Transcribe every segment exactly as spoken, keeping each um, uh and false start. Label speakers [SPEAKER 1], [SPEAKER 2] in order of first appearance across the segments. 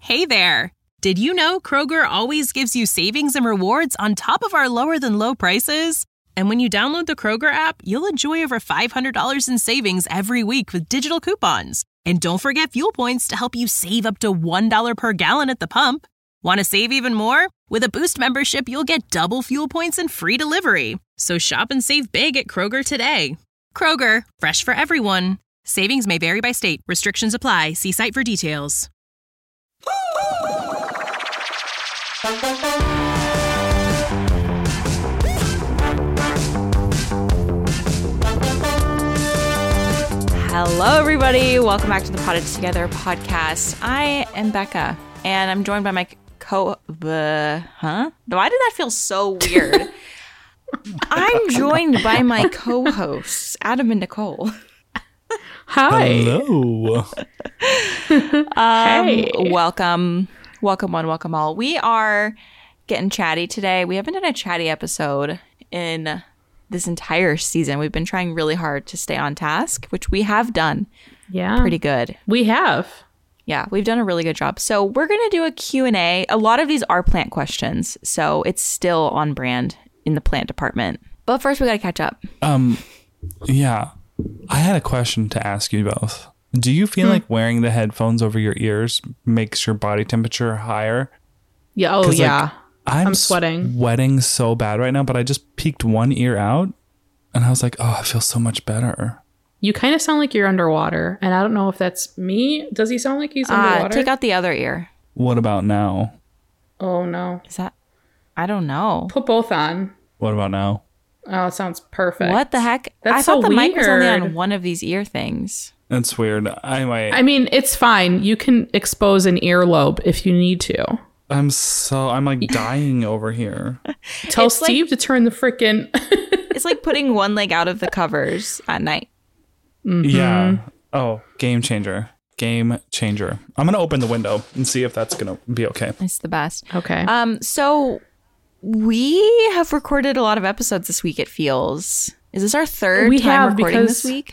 [SPEAKER 1] Hey there! Did you know Kroger always gives you savings and rewards on top of our lower-than-low prices? And when you download the Kroger app, you'll enjoy over five hundred dollars in savings every week with digital coupons. And don't forget fuel points to help you save up to one dollar per gallon at the pump. Want to save even more? With a Boost membership, you'll get double fuel points and free delivery. So shop and save big at Kroger today. Kroger, fresh for everyone. Savings may vary by state. Restrictions apply. See site for details.
[SPEAKER 2] Hello, everybody. Welcome back to the Potted Together podcast. I am Becca, and I'm joined by my co... Uh, huh? Why did that feel so weird? I'm joined by my co-hosts, Adam and Nicole.
[SPEAKER 3] Hi.
[SPEAKER 4] Hello.
[SPEAKER 2] um,
[SPEAKER 3] Hey.
[SPEAKER 2] Welcome. Welcome one, welcome all. We are getting chatty today. We haven't done a chatty episode in this entire season. We've been trying really hard to stay on task, which we have done
[SPEAKER 3] Yeah.
[SPEAKER 2] pretty good.
[SPEAKER 3] We have.
[SPEAKER 2] Yeah, we've done a really good job. So we're going to do a Q and A. A lot of these are plant questions, so it's still on brand in the plant department. But first, we got to catch up.
[SPEAKER 4] Um, yeah, I had a question to ask you both. Do you feel
[SPEAKER 3] Hmm.
[SPEAKER 4] like wearing the headphones over your ears makes your body temperature higher?
[SPEAKER 3] Yeah. Oh,
[SPEAKER 4] 'Cause, like,
[SPEAKER 3] yeah.
[SPEAKER 4] I'm,
[SPEAKER 3] I'm sweating.
[SPEAKER 4] sweating so bad right now, but I just peeked one ear out, and I was like, oh, I feel so much better.
[SPEAKER 3] You kind of sound like you're underwater, and I don't know if that's me. Does he sound like he's
[SPEAKER 2] Uh,
[SPEAKER 3] underwater?
[SPEAKER 2] take out the other ear.
[SPEAKER 4] What about now?
[SPEAKER 3] Oh, no.
[SPEAKER 2] Is that? I don't know.
[SPEAKER 3] Put both on.
[SPEAKER 4] What about now?
[SPEAKER 3] Oh, it sounds perfect.
[SPEAKER 2] What the heck?
[SPEAKER 3] That's
[SPEAKER 2] I thought
[SPEAKER 3] so
[SPEAKER 2] the mic was only
[SPEAKER 3] weird.
[SPEAKER 2] on one of these ear things.
[SPEAKER 4] That's weird. I might.
[SPEAKER 3] I mean, it's fine. You can expose an earlobe if you need to.
[SPEAKER 4] I'm so. I'm like dying over here.
[SPEAKER 3] Tell
[SPEAKER 2] It's like-
[SPEAKER 3] Steve to turn the frickin'
[SPEAKER 2] It's like putting one leg out of the covers at night.
[SPEAKER 4] Yeah. Oh, game changer. Game changer. I'm gonna open the window and see if that's gonna be okay.
[SPEAKER 2] It's the best.
[SPEAKER 3] Okay.
[SPEAKER 2] Um, so we have recorded a lot of episodes this week, it feels. Is this our third
[SPEAKER 3] We
[SPEAKER 2] time
[SPEAKER 3] have,
[SPEAKER 2] recording
[SPEAKER 3] because-
[SPEAKER 2] this week?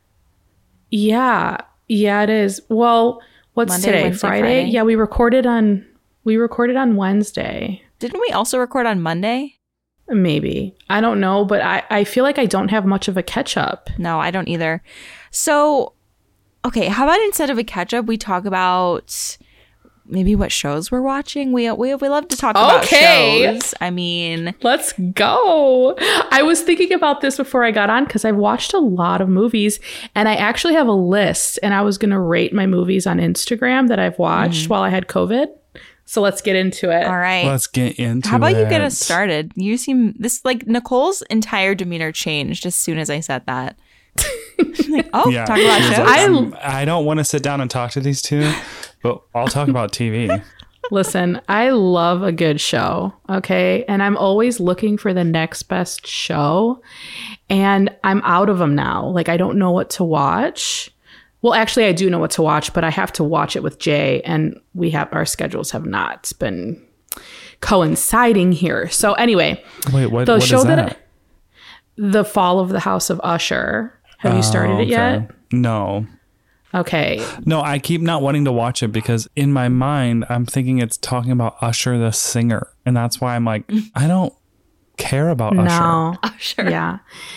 [SPEAKER 3] Yeah. Yeah, it is. Well, what's
[SPEAKER 2] Monday,
[SPEAKER 3] today?
[SPEAKER 2] Wednesday,
[SPEAKER 3] Friday?
[SPEAKER 2] Friday?
[SPEAKER 3] Yeah, we recorded on we recorded on Wednesday.
[SPEAKER 2] Didn't we also record on Monday?
[SPEAKER 3] Maybe. I don't know, but I, I feel like I don't have much of a catch up.
[SPEAKER 2] No, I don't either. So, okay, how about instead of a catch up, we talk about maybe what shows we're watching? We we, we love to talk about
[SPEAKER 3] Okay.
[SPEAKER 2] shows. I mean,
[SPEAKER 3] Let's go. I was thinking about this before I got on because I've watched a lot of movies and I actually have a list and I was going to rate my movies on Instagram that I've watched while I had COVID. So let's get into it.
[SPEAKER 2] all right.
[SPEAKER 4] Let's get into it.
[SPEAKER 2] How about you get us started? You seem this like Nicole's entire demeanor changed as soon as I said that. Like, oh,
[SPEAKER 4] Yeah,
[SPEAKER 2] talk about
[SPEAKER 4] she was
[SPEAKER 2] shows.
[SPEAKER 4] like,
[SPEAKER 3] I-
[SPEAKER 4] "I'm- I don't want to sit down and talk to these two, but I'll talk about T V.
[SPEAKER 3] Listen, I love a good show, okay? And I'm always looking for the next best show. And I'm out of them now. Like, I don't know what to watch. Well, actually, I do know what to watch, but I have to watch it with Jay. And we have, our schedules have not been coinciding here. So, anyway,
[SPEAKER 4] Wait, what?
[SPEAKER 3] the
[SPEAKER 4] what
[SPEAKER 3] show
[SPEAKER 4] is
[SPEAKER 3] that,
[SPEAKER 4] that?
[SPEAKER 3] I- The Fall of the House of Usher. Have you started
[SPEAKER 4] Oh,
[SPEAKER 3] it yet?
[SPEAKER 4] okay. No.
[SPEAKER 3] Okay.
[SPEAKER 4] No, I keep not wanting to watch it because in my mind, I'm thinking it's talking about Usher the singer. And that's why I'm like, I don't care about Usher.
[SPEAKER 3] No.
[SPEAKER 2] Oh, sure.
[SPEAKER 3] Yeah.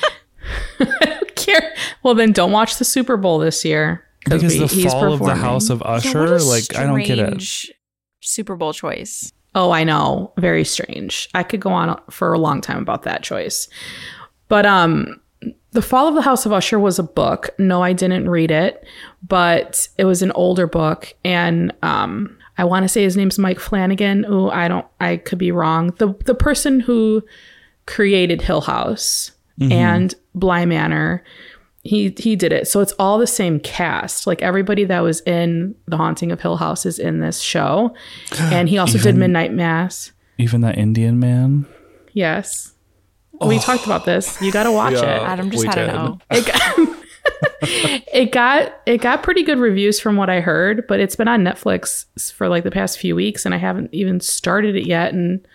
[SPEAKER 3] I don't care. Well, then don't watch the Super Bowl this year.
[SPEAKER 4] Because
[SPEAKER 3] we-
[SPEAKER 4] the
[SPEAKER 3] he's
[SPEAKER 4] fall of the
[SPEAKER 3] performing.
[SPEAKER 4] House of
[SPEAKER 2] Yeah, what
[SPEAKER 4] Usher,
[SPEAKER 2] a
[SPEAKER 4] like, I don't get it.
[SPEAKER 2] strange Super Bowl choice.
[SPEAKER 3] Oh, I know. Very strange. I could go on for a long time about that choice. But um The Fall of the House of Usher was a book. No, I didn't read it, but it was an older book. And um I want to say his name's Mike Flanagan. Oh, I don't I could be wrong. The the person who created Hill House and Bly Manor, he he did it. So it's all the same cast. Like everybody that was in The Haunting of Hill House is in this show. And he also did
[SPEAKER 4] Even-
[SPEAKER 3] Midnight Mass.
[SPEAKER 4] Even that Indian man.
[SPEAKER 3] Yes. We talked about this. You got to watch
[SPEAKER 4] Yeah.
[SPEAKER 3] it.
[SPEAKER 2] Adam just
[SPEAKER 4] we
[SPEAKER 2] had an
[SPEAKER 4] did.
[SPEAKER 2] O.
[SPEAKER 3] It got, it got it got pretty good reviews from what I heard, but it's been on Netflix for like the past few weeks and I haven't even started it yet and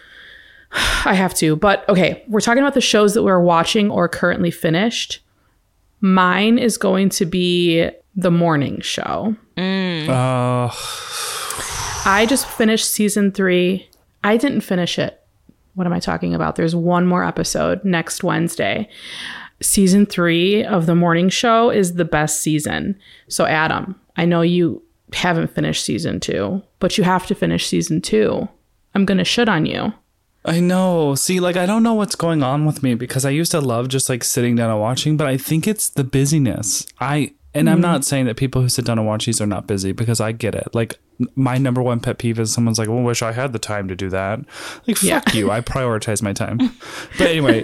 [SPEAKER 3] I have to. But okay, we're talking about the shows that we're watching or currently finished. Mine is going to be The Morning Show.
[SPEAKER 4] Uh,
[SPEAKER 3] I just finished season three. I didn't finish it. What am I talking about? There's one more episode next Wednesday. Season three of the morning show is the best season. So Adam, I know you haven't finished season two, but you have to finish season two. I'm going to shit on you.
[SPEAKER 4] I know. See, like, I don't know what's going on with me because I used to love just like sitting down and watching, but I think it's the busyness. I, and mm. I'm not saying that people who sit down and watch these are not busy because I get it. Like, my number one pet peeve is someone's like, well, I wish I had the time to do that. Like, fuck yeah. you. I prioritize my time. But anyway,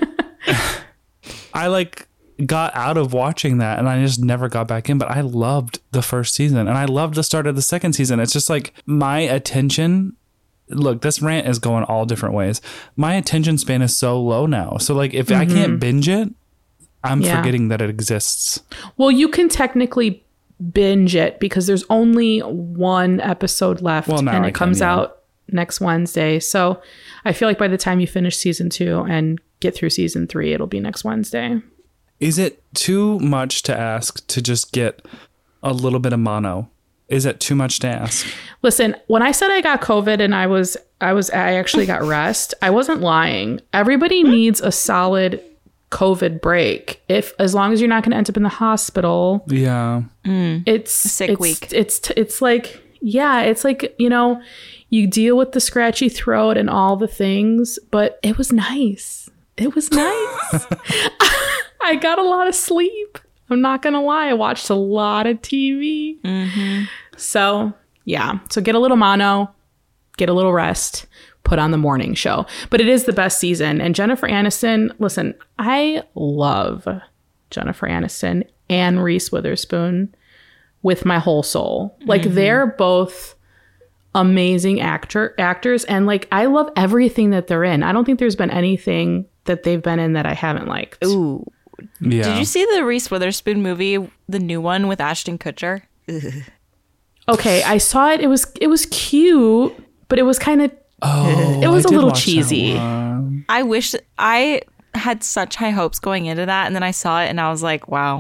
[SPEAKER 4] I like got out of watching that and I just never got back in, but I loved the first season and I loved the start of the second season. It's just like my attention. Look, this rant is going all different ways. My attention span is so low now. So like if mm-hmm. I can't binge it, I'm yeah. forgetting that it exists.
[SPEAKER 3] Well, you can technically binge it because there's only one episode left well, and it I comes can, yeah. out next Wednesday. So I feel like by the time you finish season two and get through season three, it'll be next Wednesday.
[SPEAKER 4] Is it too much to ask to just get a little bit of mono? Is it too much to ask?
[SPEAKER 3] Listen, when I said I got COVID and I was, I was, I actually got rest, I wasn't lying. Everybody needs a solid COVID break. If, as long as you're not going to end up in the hospital.
[SPEAKER 4] Yeah.
[SPEAKER 2] Mm.
[SPEAKER 3] It's
[SPEAKER 2] a sick
[SPEAKER 3] it's,
[SPEAKER 2] week.
[SPEAKER 3] It's, it's, it's like, yeah, it's like, you know, you deal with the scratchy throat and all the things, but it was nice. It was nice. I got a lot of sleep. I'm not going to lie. I watched a lot of T V.
[SPEAKER 2] Mm-hmm.
[SPEAKER 3] So, yeah. So get a little mono, get a little rest, put on the morning show. But it is the best season. And Jennifer Aniston, listen, I love Jennifer Aniston and Reese Witherspoon with my whole soul. Like, mm-hmm. they're both amazing actor actors. And, like, I love everything that they're in. I don't think there's been anything that they've been in that I haven't liked.
[SPEAKER 2] Ooh.
[SPEAKER 4] Yeah.
[SPEAKER 2] Did you see the Reese Witherspoon movie, the new one with Ashton Kutcher? Ugh.
[SPEAKER 3] Okay, I saw it. It was it was cute, but it was kind of
[SPEAKER 4] oh,
[SPEAKER 3] it was
[SPEAKER 4] I
[SPEAKER 3] a
[SPEAKER 4] did
[SPEAKER 3] little
[SPEAKER 4] watch
[SPEAKER 3] cheesy.
[SPEAKER 4] that one.
[SPEAKER 2] I wish I had such high hopes going into that, and then I saw it and I was like, wow.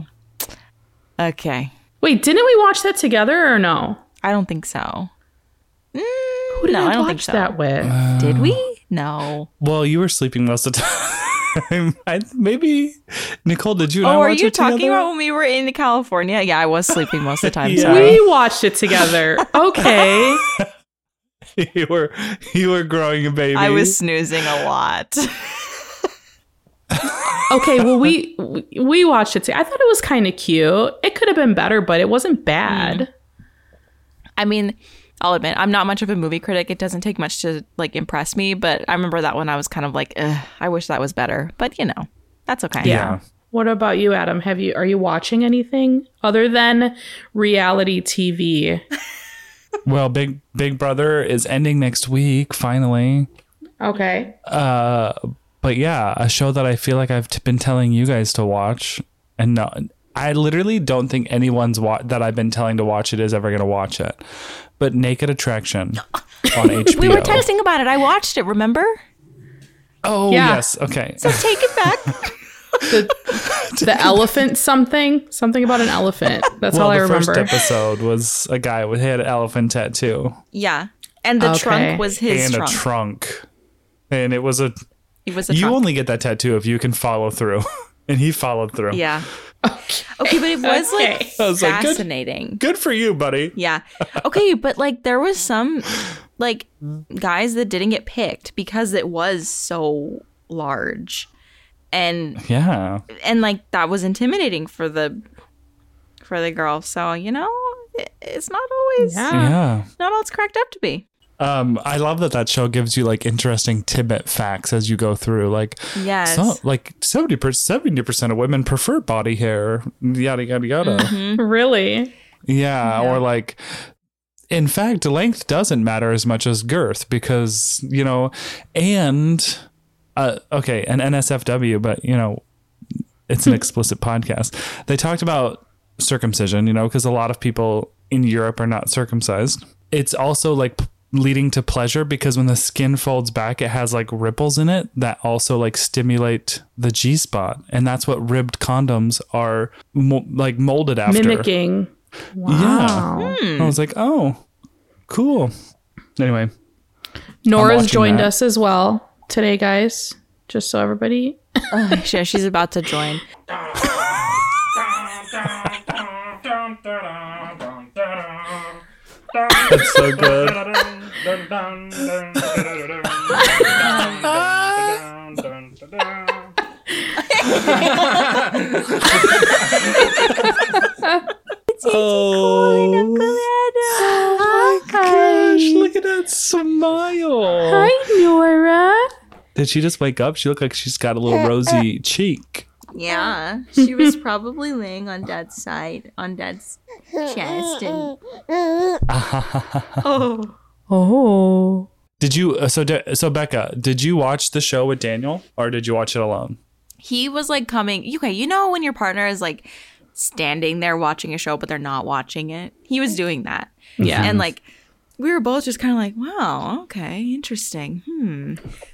[SPEAKER 2] Okay.
[SPEAKER 3] Wait, didn't we watch that together or no?
[SPEAKER 2] I don't think so. Mm,
[SPEAKER 3] Who did
[SPEAKER 2] no,
[SPEAKER 3] I,
[SPEAKER 2] I don't
[SPEAKER 3] watch
[SPEAKER 2] think so.
[SPEAKER 3] that with?
[SPEAKER 4] Uh,
[SPEAKER 2] Did we? No.
[SPEAKER 4] Well, you were sleeping most of the time. I, maybe Nicole, did you? And
[SPEAKER 2] Oh,
[SPEAKER 4] I
[SPEAKER 2] are
[SPEAKER 4] watch
[SPEAKER 2] you
[SPEAKER 4] it
[SPEAKER 2] talking
[SPEAKER 4] together?
[SPEAKER 2] about when we were in California? Yeah, I was sleeping most of the time.
[SPEAKER 4] Yeah.
[SPEAKER 2] Sorry.
[SPEAKER 3] We watched it together. Okay.
[SPEAKER 4] you were you were growing a baby.
[SPEAKER 2] I was snoozing a lot.
[SPEAKER 3] Okay, well, we we watched it together. I thought it was kind of cute. It could have been better, but it wasn't bad.
[SPEAKER 2] Mm. I mean, I'll admit, I'm not much of a movie critic. It doesn't take much to like impress me, but I remember that one I was kind of like, ugh, I wish that was better. But you know, that's okay.
[SPEAKER 3] Yeah.
[SPEAKER 4] Yeah.
[SPEAKER 3] What about you, Adam? Have you are you watching anything other than reality T V?
[SPEAKER 4] Well, Big Big Brother is ending next week, finally.
[SPEAKER 3] Okay.
[SPEAKER 4] Uh, but yeah, a show that I feel like I've t- been telling you guys to watch, and no, I literally don't think anyone's wa- that I've been telling to watch it is ever going to watch it. But Naked Attraction on H B O.
[SPEAKER 2] We were texting about it. I watched it. Remember?
[SPEAKER 4] Oh
[SPEAKER 3] Yeah.
[SPEAKER 4] yes, okay.
[SPEAKER 2] So take it back.
[SPEAKER 3] The, the elephant something? Something about an elephant. That's
[SPEAKER 4] well,
[SPEAKER 3] all I
[SPEAKER 4] the
[SPEAKER 3] remember.
[SPEAKER 4] first episode was a guy with had an elephant tattoo
[SPEAKER 2] Yeah, and the
[SPEAKER 3] Okay.
[SPEAKER 2] trunk was his
[SPEAKER 4] and
[SPEAKER 2] trunk.
[SPEAKER 4] a trunk, and it was a.
[SPEAKER 2] It was a
[SPEAKER 4] You
[SPEAKER 2] trunk.
[SPEAKER 4] only get that tattoo if you can follow through, and he followed through.
[SPEAKER 2] Yeah. Okay, but it was
[SPEAKER 3] Okay.
[SPEAKER 2] like
[SPEAKER 4] I was like, good-
[SPEAKER 2] fascinating.
[SPEAKER 4] Good for you, buddy.
[SPEAKER 2] Yeah. Okay, but like there was some like guys that didn't get picked because it was so large. And
[SPEAKER 4] Yeah.
[SPEAKER 2] and like that was intimidating for the for the girl. So, you know, it, it's not always
[SPEAKER 3] Yeah.
[SPEAKER 4] Yeah.
[SPEAKER 2] not all it's cracked up to be.
[SPEAKER 4] Um, I love that that show gives you like interesting tidbit facts as you go through. Like,
[SPEAKER 2] Yes.
[SPEAKER 4] so, like seventy percent, seventy percent of women prefer body hair. Yada yada yada.
[SPEAKER 2] Mm-hmm.
[SPEAKER 3] Really?
[SPEAKER 4] Yeah, or like, in fact, length doesn't matter as much as girth because you know, and uh, okay, an N S F W, but you know, it's an explicit podcast. They talked about circumcision, you know, because a lot of people in Europe are not circumcised. It's also like leading to pleasure because when the skin folds back, it has like ripples in it that also like stimulate the G spot, and that's what ribbed condoms are mo- like molded after.
[SPEAKER 3] Mimicking. Wow.
[SPEAKER 4] Yeah. I was like, oh, cool. Anyway,
[SPEAKER 3] Nora's
[SPEAKER 4] watching
[SPEAKER 3] joined
[SPEAKER 4] that.
[SPEAKER 3] us as well today, guys. Just so everybody.
[SPEAKER 2] Oh, yeah, she's about to join.
[SPEAKER 4] That's so good. Oh my gosh, look at that smile.
[SPEAKER 3] Hi, Nora.
[SPEAKER 4] Did she just wake up? She looked like she's got a little rosy cheek.
[SPEAKER 2] Yeah, she was probably laying on Dad's side, on Dad's chest, and oh,
[SPEAKER 3] Oh.
[SPEAKER 4] Did you, uh, so, De- so Becca, did you watch the show with Daniel or did you watch it alone?
[SPEAKER 2] he was like coming. Okay, you know when your partner is like standing there watching a show, but they're not watching it. He was doing that.
[SPEAKER 3] Yeah.
[SPEAKER 2] And like we were both just kind of like, wow, okay, interesting. Hmm.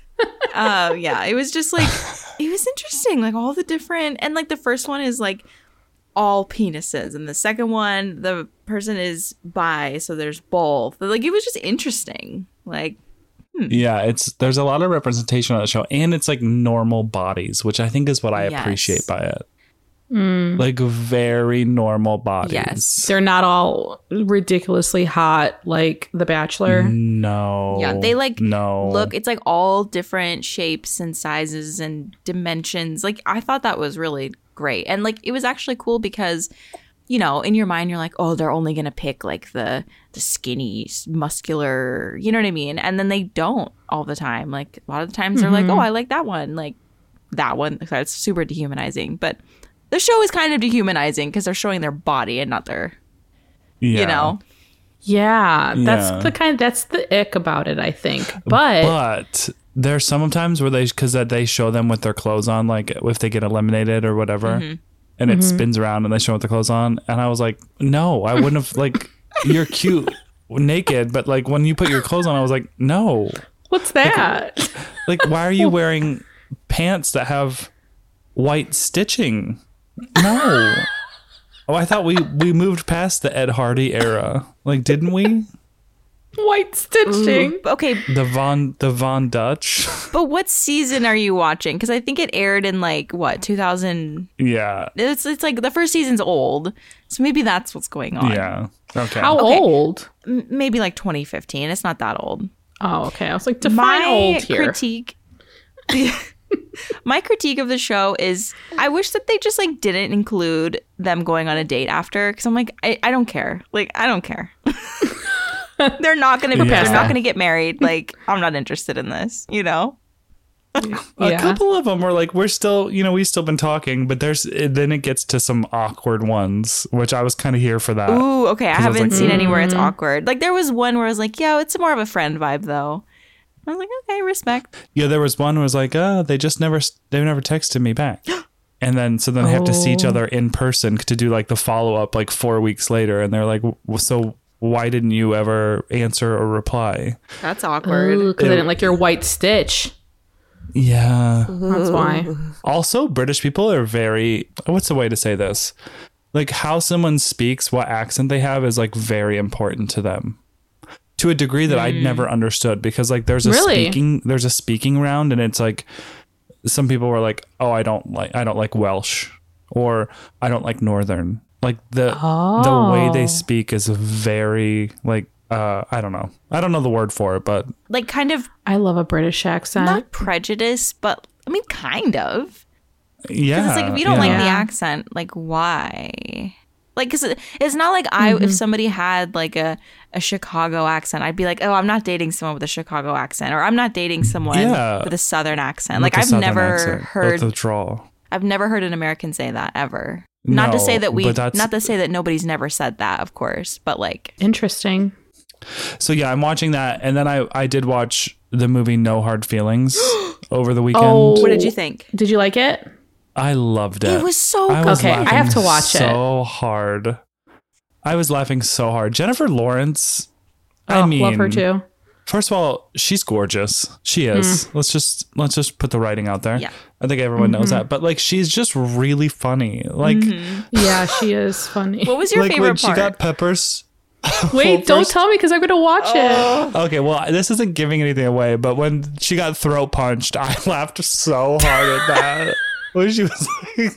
[SPEAKER 2] uh, yeah, it was just like it was interesting, like all the different, and like the first one is like all penises, and the second one the person is bi, so there's both. But, like it was just interesting. Like
[SPEAKER 4] Yeah, it's there's a lot of representation on the show, and it's like normal bodies, which I think is what I
[SPEAKER 2] Yes.
[SPEAKER 4] appreciate by it. Like very normal bodies.
[SPEAKER 2] Yes.
[SPEAKER 3] They're not all ridiculously hot like The Bachelor.
[SPEAKER 4] No.
[SPEAKER 2] yeah, they like
[SPEAKER 4] no.
[SPEAKER 2] look, it's like all different shapes and sizes and dimensions. Like I thought that was really great. And like it was actually cool because, you know, in your mind you're like, oh, they're only gonna pick like the the skinny, muscular, you know what I mean? And then they don't all the time. Like a lot of the times they're like, oh, I like that one, like that one. That's super dehumanizing. But the show is kind of dehumanizing because they're showing their body and not their,
[SPEAKER 4] Yeah.
[SPEAKER 2] you know.
[SPEAKER 3] Yeah, that's
[SPEAKER 4] Yeah.
[SPEAKER 3] the kind. That's the ick about it, I think. But,
[SPEAKER 4] But there's sometimes where they, because that they show them with their clothes on, like if they get eliminated or whatever,
[SPEAKER 2] Mm-hmm.
[SPEAKER 4] and it spins around and they show with the clothes on, and I was like, no, I wouldn't have. Like, you're cute naked, but like when you put your clothes on, I was like, no,
[SPEAKER 3] what's that?
[SPEAKER 4] like why are you wearing pants that have white stitching? No. Oh, I thought we we moved past the Ed Hardy era. Like, didn't we?
[SPEAKER 3] White stitching.
[SPEAKER 2] Okay,
[SPEAKER 4] The Von the Von Dutch.
[SPEAKER 2] but what season are you watching? Because I think it aired in like what two thousand.
[SPEAKER 4] Yeah.
[SPEAKER 2] It's it's like the first season's old, so maybe that's what's going on.
[SPEAKER 4] Yeah. Okay.
[SPEAKER 3] How
[SPEAKER 2] Okay.
[SPEAKER 3] old?
[SPEAKER 2] M- maybe like twenty fifteen. It's not that old.
[SPEAKER 3] Oh, okay. I was like, define old here.
[SPEAKER 2] critique. My critique of the show is I wish that they just like didn't include them going on a date after, because I'm like I, I don't care. Like I don't care. They're not gonna be
[SPEAKER 4] Yeah.
[SPEAKER 2] they're not gonna get married. Like I'm not interested in this. You know.
[SPEAKER 4] A
[SPEAKER 3] Yeah.
[SPEAKER 4] couple of them were like, we're still, you know, we've still been talking, but there's then it gets to some awkward ones, which I was kind of here for that.
[SPEAKER 2] Ooh, okay. I
[SPEAKER 4] Uh, 'Cause I was
[SPEAKER 2] haven't
[SPEAKER 4] like,
[SPEAKER 2] seen anywhere it's awkward. Like there was one where I was like, yeah, it's more of a friend vibe though. I was like, okay, respect.
[SPEAKER 4] Yeah, there was one who was like, oh, they just never, they never texted me back. And then, so then they have to see each
[SPEAKER 3] Oh.
[SPEAKER 4] other in person to do like the follow up like four weeks later. And they're like, w- so why didn't you ever answer or reply?
[SPEAKER 2] That's awkward.
[SPEAKER 3] Because I didn't like your white stitch.
[SPEAKER 4] Yeah.
[SPEAKER 3] That's why.
[SPEAKER 4] Also, British people are very, what's the way to say this? Like how someone speaks, what accent they have is like very important to them. To a degree that I'd never understood, because like there's a
[SPEAKER 3] Really?
[SPEAKER 4] speaking there's a speaking round, and it's like some people were like, oh, I don't like I don't like Welsh, or I don't like Northern. Like the the way they speak is very like uh I don't know. I don't know the word for it, but
[SPEAKER 2] Like kind of
[SPEAKER 3] I love a British accent.
[SPEAKER 2] not prejudice, but I mean kind of.
[SPEAKER 4] yeah.
[SPEAKER 2] Because it's like if you don't
[SPEAKER 4] yeah.
[SPEAKER 2] like the
[SPEAKER 3] Yeah.
[SPEAKER 2] accent, like why? Like, cause it, it's not like I if somebody had like a, a Chicago accent, I'd be like, oh, I'm not dating someone with a Chicago accent, or I'm not dating someone
[SPEAKER 4] Yeah.
[SPEAKER 2] with a Southern accent.
[SPEAKER 4] With
[SPEAKER 2] Like
[SPEAKER 4] the
[SPEAKER 2] I've
[SPEAKER 4] Southern
[SPEAKER 2] never
[SPEAKER 4] accent,
[SPEAKER 2] heard,
[SPEAKER 4] with the drawl.
[SPEAKER 2] I've never heard an American say that ever. Not to
[SPEAKER 4] No,
[SPEAKER 2] say that we,
[SPEAKER 4] but that's-
[SPEAKER 2] not to say that nobody's never said that, of course, but like,
[SPEAKER 3] Interesting.
[SPEAKER 4] So yeah, I'm watching that, and then I I did watch the movie No Hard Feelings over the weekend.
[SPEAKER 3] Oh.
[SPEAKER 2] what did you think?
[SPEAKER 3] Did you like it?
[SPEAKER 4] I loved it.
[SPEAKER 2] It was so
[SPEAKER 4] I
[SPEAKER 2] good.
[SPEAKER 4] was
[SPEAKER 3] Okay, I
[SPEAKER 4] laughing
[SPEAKER 3] have to watch it.
[SPEAKER 4] so hard. I was laughing so hard. Jennifer Lawrence.
[SPEAKER 3] Oh,
[SPEAKER 4] I mean,
[SPEAKER 3] love her too.
[SPEAKER 4] First of all, she's gorgeous. She is. Let's just let's just put the writing out there.
[SPEAKER 2] Yeah.
[SPEAKER 4] I think everyone knows that. But like, she's just really funny. Like,
[SPEAKER 3] Yeah, she is funny.
[SPEAKER 2] What was your
[SPEAKER 4] like
[SPEAKER 2] favorite
[SPEAKER 4] when she
[SPEAKER 2] part?
[SPEAKER 4] got Peppers.
[SPEAKER 3] Wait,
[SPEAKER 4] Well,
[SPEAKER 3] don't
[SPEAKER 4] first-
[SPEAKER 3] tell me because I'm gonna watch it.
[SPEAKER 4] Okay, well, this isn't giving anything away, but when she got throat punched, I laughed so hard at that. When she was like,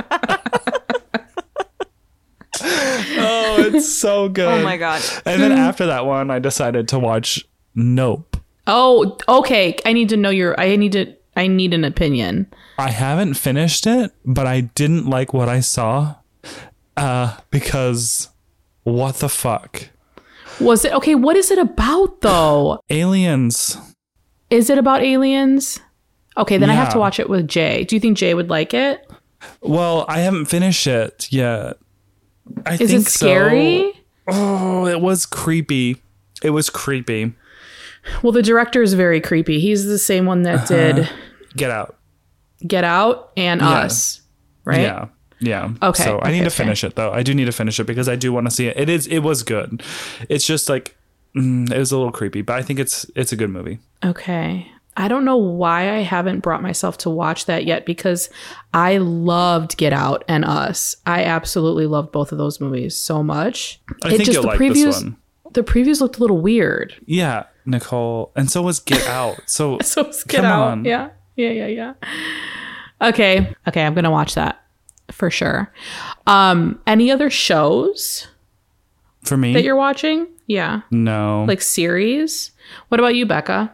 [SPEAKER 4] oh, it's so good.
[SPEAKER 2] Oh my God.
[SPEAKER 4] And then after that one, I decided to watch Nope.
[SPEAKER 3] Oh, okay. I need to know your. I need to. I need an opinion.
[SPEAKER 4] I haven't finished it, but I didn't like what I saw uh, because what the fuck?
[SPEAKER 3] Was it okay? What is it about though?
[SPEAKER 4] Aliens.
[SPEAKER 3] Is it about aliens? Okay, then I have
[SPEAKER 4] Yeah.
[SPEAKER 3] to watch it with Jay. Do you think Jay would like it?
[SPEAKER 4] Well, I haven't finished it yet. I
[SPEAKER 3] Is
[SPEAKER 4] think
[SPEAKER 3] it scary?
[SPEAKER 4] So. Oh, it was creepy. It was creepy.
[SPEAKER 3] Well, the director is very creepy. He's the same one that did
[SPEAKER 4] Get Out.
[SPEAKER 3] Get Out and
[SPEAKER 4] Yeah.
[SPEAKER 3] Us, right?
[SPEAKER 4] Yeah. Yeah.
[SPEAKER 3] Okay,
[SPEAKER 4] So I
[SPEAKER 3] okay,
[SPEAKER 4] need to
[SPEAKER 3] okay.
[SPEAKER 4] finish it though. I do need to finish it because I do want to see it. It is. It was good. It's just like mm, it was a little creepy, but I think it's it's a good movie.
[SPEAKER 3] Okay. I don't know why I haven't brought myself to watch that yet because I loved Get Out and Us. I absolutely loved both of those movies so much.
[SPEAKER 4] I think you'll
[SPEAKER 3] the
[SPEAKER 4] like
[SPEAKER 3] previews,
[SPEAKER 4] this one.
[SPEAKER 3] The previews looked a little weird.
[SPEAKER 4] Yeah, Nicole, and so was Get Out. So
[SPEAKER 3] So it's Get
[SPEAKER 4] come
[SPEAKER 3] Out.
[SPEAKER 4] on.
[SPEAKER 3] Yeah. Yeah, yeah, yeah. Okay. Okay, I'm going to watch that for sure. Um any other shows
[SPEAKER 4] For me,
[SPEAKER 3] that you're watching? Yeah.
[SPEAKER 4] no.
[SPEAKER 3] Like series? What about you, Becca?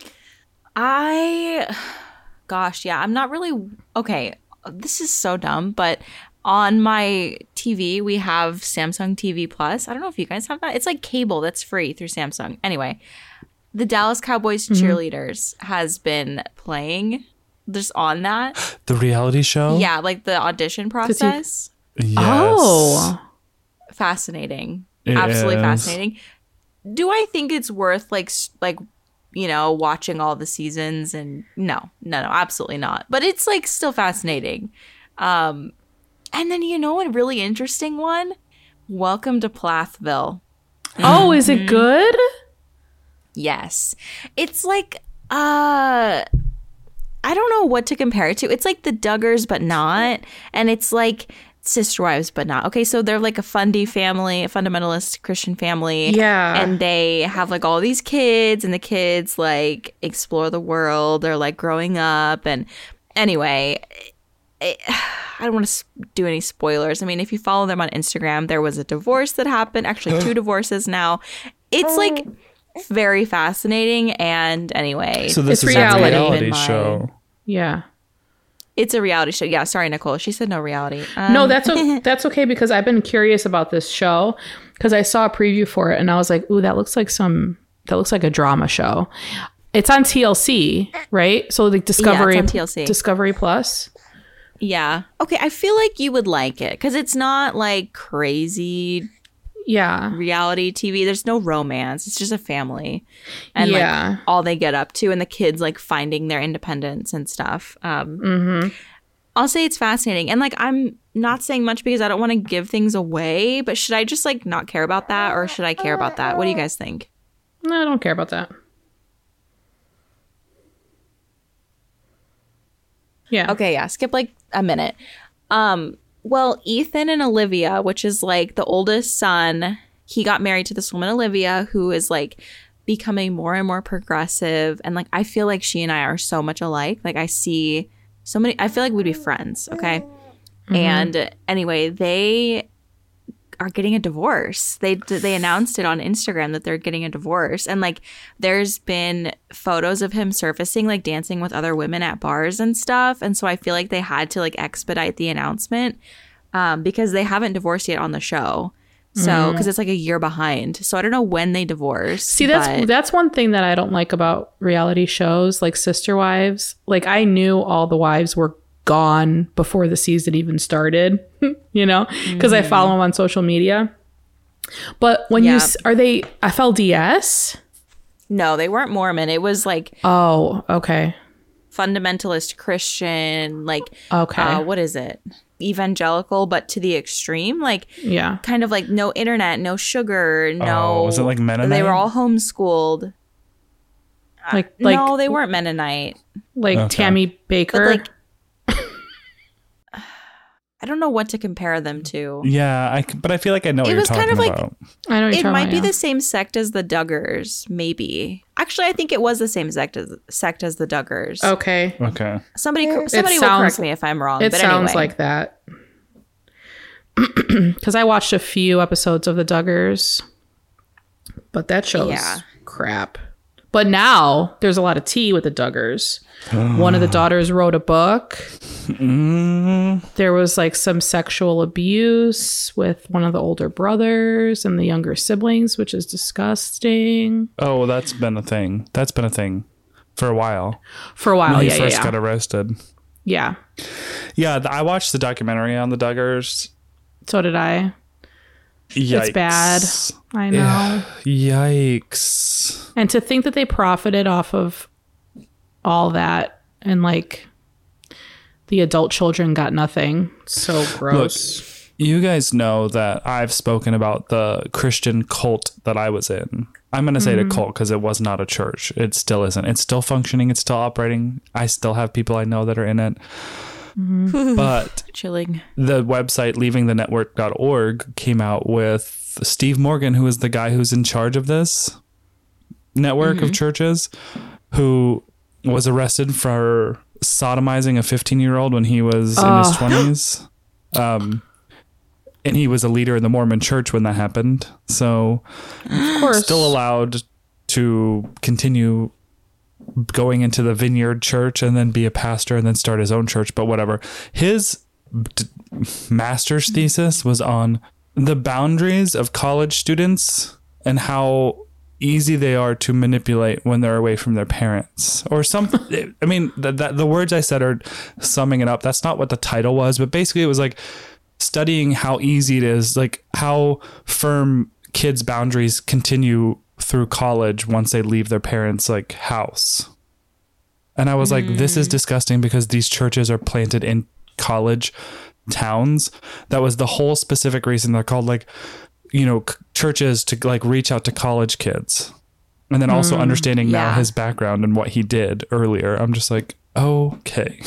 [SPEAKER 2] I, gosh, yeah, I'm not really, okay, this is so dumb, but on my T V, we have Samsung T V Plus. I don't know if you guys have that. It's like cable that's free through Samsung. Anyway, the Dallas Cowboys cheerleaders has been playing just on that.
[SPEAKER 4] the reality show.
[SPEAKER 2] Yeah, like the audition process.
[SPEAKER 4] Yes.
[SPEAKER 3] Oh.
[SPEAKER 2] Fascinating.
[SPEAKER 4] It
[SPEAKER 2] Absolutely
[SPEAKER 4] is.
[SPEAKER 2] fascinating. Do I think it's worth like s- like you know watching all the seasons and no no no absolutely not, but it's like still fascinating. Um and then you know a really interesting one, Welcome to Plathville.
[SPEAKER 3] Oh, is it good?
[SPEAKER 2] Yes, it's like uh I don't know what to compare it to. It's like the Duggars but not, and it's like Sister Wives but not. Okay, so they're like a fundy family, a fundamentalist Christian family.
[SPEAKER 3] Yeah.
[SPEAKER 2] And they have like all these kids, and the kids like explore the world. They're like growing up. And anyway, it, I don't want to do any spoilers. I mean, if you follow them on Instagram, there was a divorce that happened. Actually, two divorces now. It's like very fascinating. And anyway,
[SPEAKER 4] So this
[SPEAKER 3] It's
[SPEAKER 4] is
[SPEAKER 3] reality.
[SPEAKER 4] a reality
[SPEAKER 2] In my-
[SPEAKER 4] show.
[SPEAKER 3] Yeah.
[SPEAKER 2] it's a reality show. Yeah, sorry, Nicole. She said no reality. Um,
[SPEAKER 3] No, that's o- that's okay because I've been curious about this show because I saw a preview for it and I was like, "Ooh, that looks like some that looks like a drama show." It's on T L C, right? So like Discovery
[SPEAKER 2] on T L C.
[SPEAKER 3] Discovery Plus.
[SPEAKER 2] yeah. Okay, I feel like you would like it because it's not like crazy
[SPEAKER 3] Yeah.
[SPEAKER 2] reality T V. There's no romance. It's just a family, and
[SPEAKER 3] Yeah.
[SPEAKER 2] like all they get up to, and the kids like finding their independence and stuff. Um,
[SPEAKER 3] Mm-hmm.
[SPEAKER 2] I'll say it's fascinating, and like I'm not saying much because I don't want to give things away. But should I just like not care about that, or should I care about that? What do you guys think?
[SPEAKER 3] No, I don't care about that. Yeah.
[SPEAKER 2] Okay, yeah, skip like a minute. Um, well, Ethan and Olivia, which is like the oldest son, he got married to this woman, Olivia, who is like becoming more and more progressive. And like, I feel like she and I are so much alike. Like, I see so many, I feel like we'd be friends. Okay. And anyway, they are getting a divorce. They they announced it on Instagram that they're getting a divorce, and like there's been photos of him surfacing like dancing with other women at bars and stuff. And so I feel like they had to like expedite the announcement um, because they haven't divorced yet on the show. So because it's like a year behind. So I don't know when they divorce.
[SPEAKER 3] See, that's
[SPEAKER 2] but-
[SPEAKER 3] that's one thing that I don't like about reality shows like Sister Wives. Like I knew all the wives were gone before the season even started, you know, because I follow them on social media. But when you
[SPEAKER 2] Yeah.
[SPEAKER 3] s- are they F L D S?
[SPEAKER 2] no, they weren't Mormon. It was like
[SPEAKER 3] Oh, okay.
[SPEAKER 2] fundamentalist Christian, like
[SPEAKER 3] Okay.
[SPEAKER 2] uh, what is it? Evangelical, but to the extreme. Like
[SPEAKER 3] Yeah.
[SPEAKER 2] kind of like no internet, no sugar, no.
[SPEAKER 4] Oh, was it like Mennonite?
[SPEAKER 2] They were all homeschooled.
[SPEAKER 3] Like like
[SPEAKER 2] no, they weren't Mennonite.
[SPEAKER 3] like
[SPEAKER 4] Okay.
[SPEAKER 3] Tammy Baker.
[SPEAKER 2] But like, I don't know what to compare them to.
[SPEAKER 4] Yeah, I, c- but I feel like I know what
[SPEAKER 2] It
[SPEAKER 4] you're
[SPEAKER 2] was kind
[SPEAKER 4] talking
[SPEAKER 2] of like-
[SPEAKER 4] about.
[SPEAKER 3] I know what you're
[SPEAKER 2] It
[SPEAKER 3] talking
[SPEAKER 2] might
[SPEAKER 3] about,
[SPEAKER 2] be
[SPEAKER 3] yeah.
[SPEAKER 2] the same sect as the Duggars, maybe. Actually, I think it was the same sect as, sect as the Duggars.
[SPEAKER 3] Okay.
[SPEAKER 4] Okay.
[SPEAKER 2] Somebody, cor- somebody will
[SPEAKER 3] sounds-
[SPEAKER 2] correct me if I'm wrong.
[SPEAKER 3] It
[SPEAKER 2] but
[SPEAKER 3] sounds
[SPEAKER 2] anyway.
[SPEAKER 3] like that. Because I watched a few episodes of the Duggars, but that show's
[SPEAKER 2] Yeah.
[SPEAKER 3] crap. But now there's a lot of tea with the Duggars. One of the daughters wrote a book.
[SPEAKER 4] Mm,
[SPEAKER 3] There was like some sexual abuse with one of the older brothers and the younger siblings, which is disgusting.
[SPEAKER 4] oh, that's been a thing. That's been a thing for a while.
[SPEAKER 3] For a while,
[SPEAKER 4] when he
[SPEAKER 3] yeah, yeah,
[SPEAKER 4] first
[SPEAKER 3] yeah.
[SPEAKER 4] got arrested.
[SPEAKER 3] yeah.
[SPEAKER 4] Yeah, th- I watched the documentary on the Duggars.
[SPEAKER 3] So did I.
[SPEAKER 4] Yikes.
[SPEAKER 3] It's bad. I know.
[SPEAKER 4] Yikes.
[SPEAKER 3] And to think that they profited off of all that and like the adult children got nothing. So gross.
[SPEAKER 4] You guys know that I've spoken about the Christian cult that I was in. I'm going to say
[SPEAKER 3] Mm-hmm.
[SPEAKER 4] the cult because it was not a church. It still isn't. It's still functioning. It's still operating. I still have people I know that are in it.
[SPEAKER 3] Mm-hmm.
[SPEAKER 4] But
[SPEAKER 2] Chilling.
[SPEAKER 4] the website leaving the network dot org came out with Steve Morgan, who is the guy who's in charge of this network
[SPEAKER 3] Mm-hmm.
[SPEAKER 4] of churches, who was arrested for sodomizing a fifteen year old when he was in his twenties. Um, and he was a leader in the Mormon church when that happened. So
[SPEAKER 3] Of course.
[SPEAKER 4] still allowed to continue going into the Vineyard Church and then be a pastor and then start his own church, but whatever. His d- master's thesis was on the boundaries of college students and how easy they are to manipulate when they're away from their parents or something. I mean, the, the, the words I said are summing it up. That's not what the title was, but basically it was like studying how easy it is, like how firm kids' boundaries continue through college once they leave their parents' like house. And I was like, this is disgusting because these churches are planted in college towns. That was the whole specific reason they're called like, you know, c- churches to like reach out to college kids. And then also understanding now
[SPEAKER 2] yeah.
[SPEAKER 4] his background and what he did earlier. I'm just like, okay.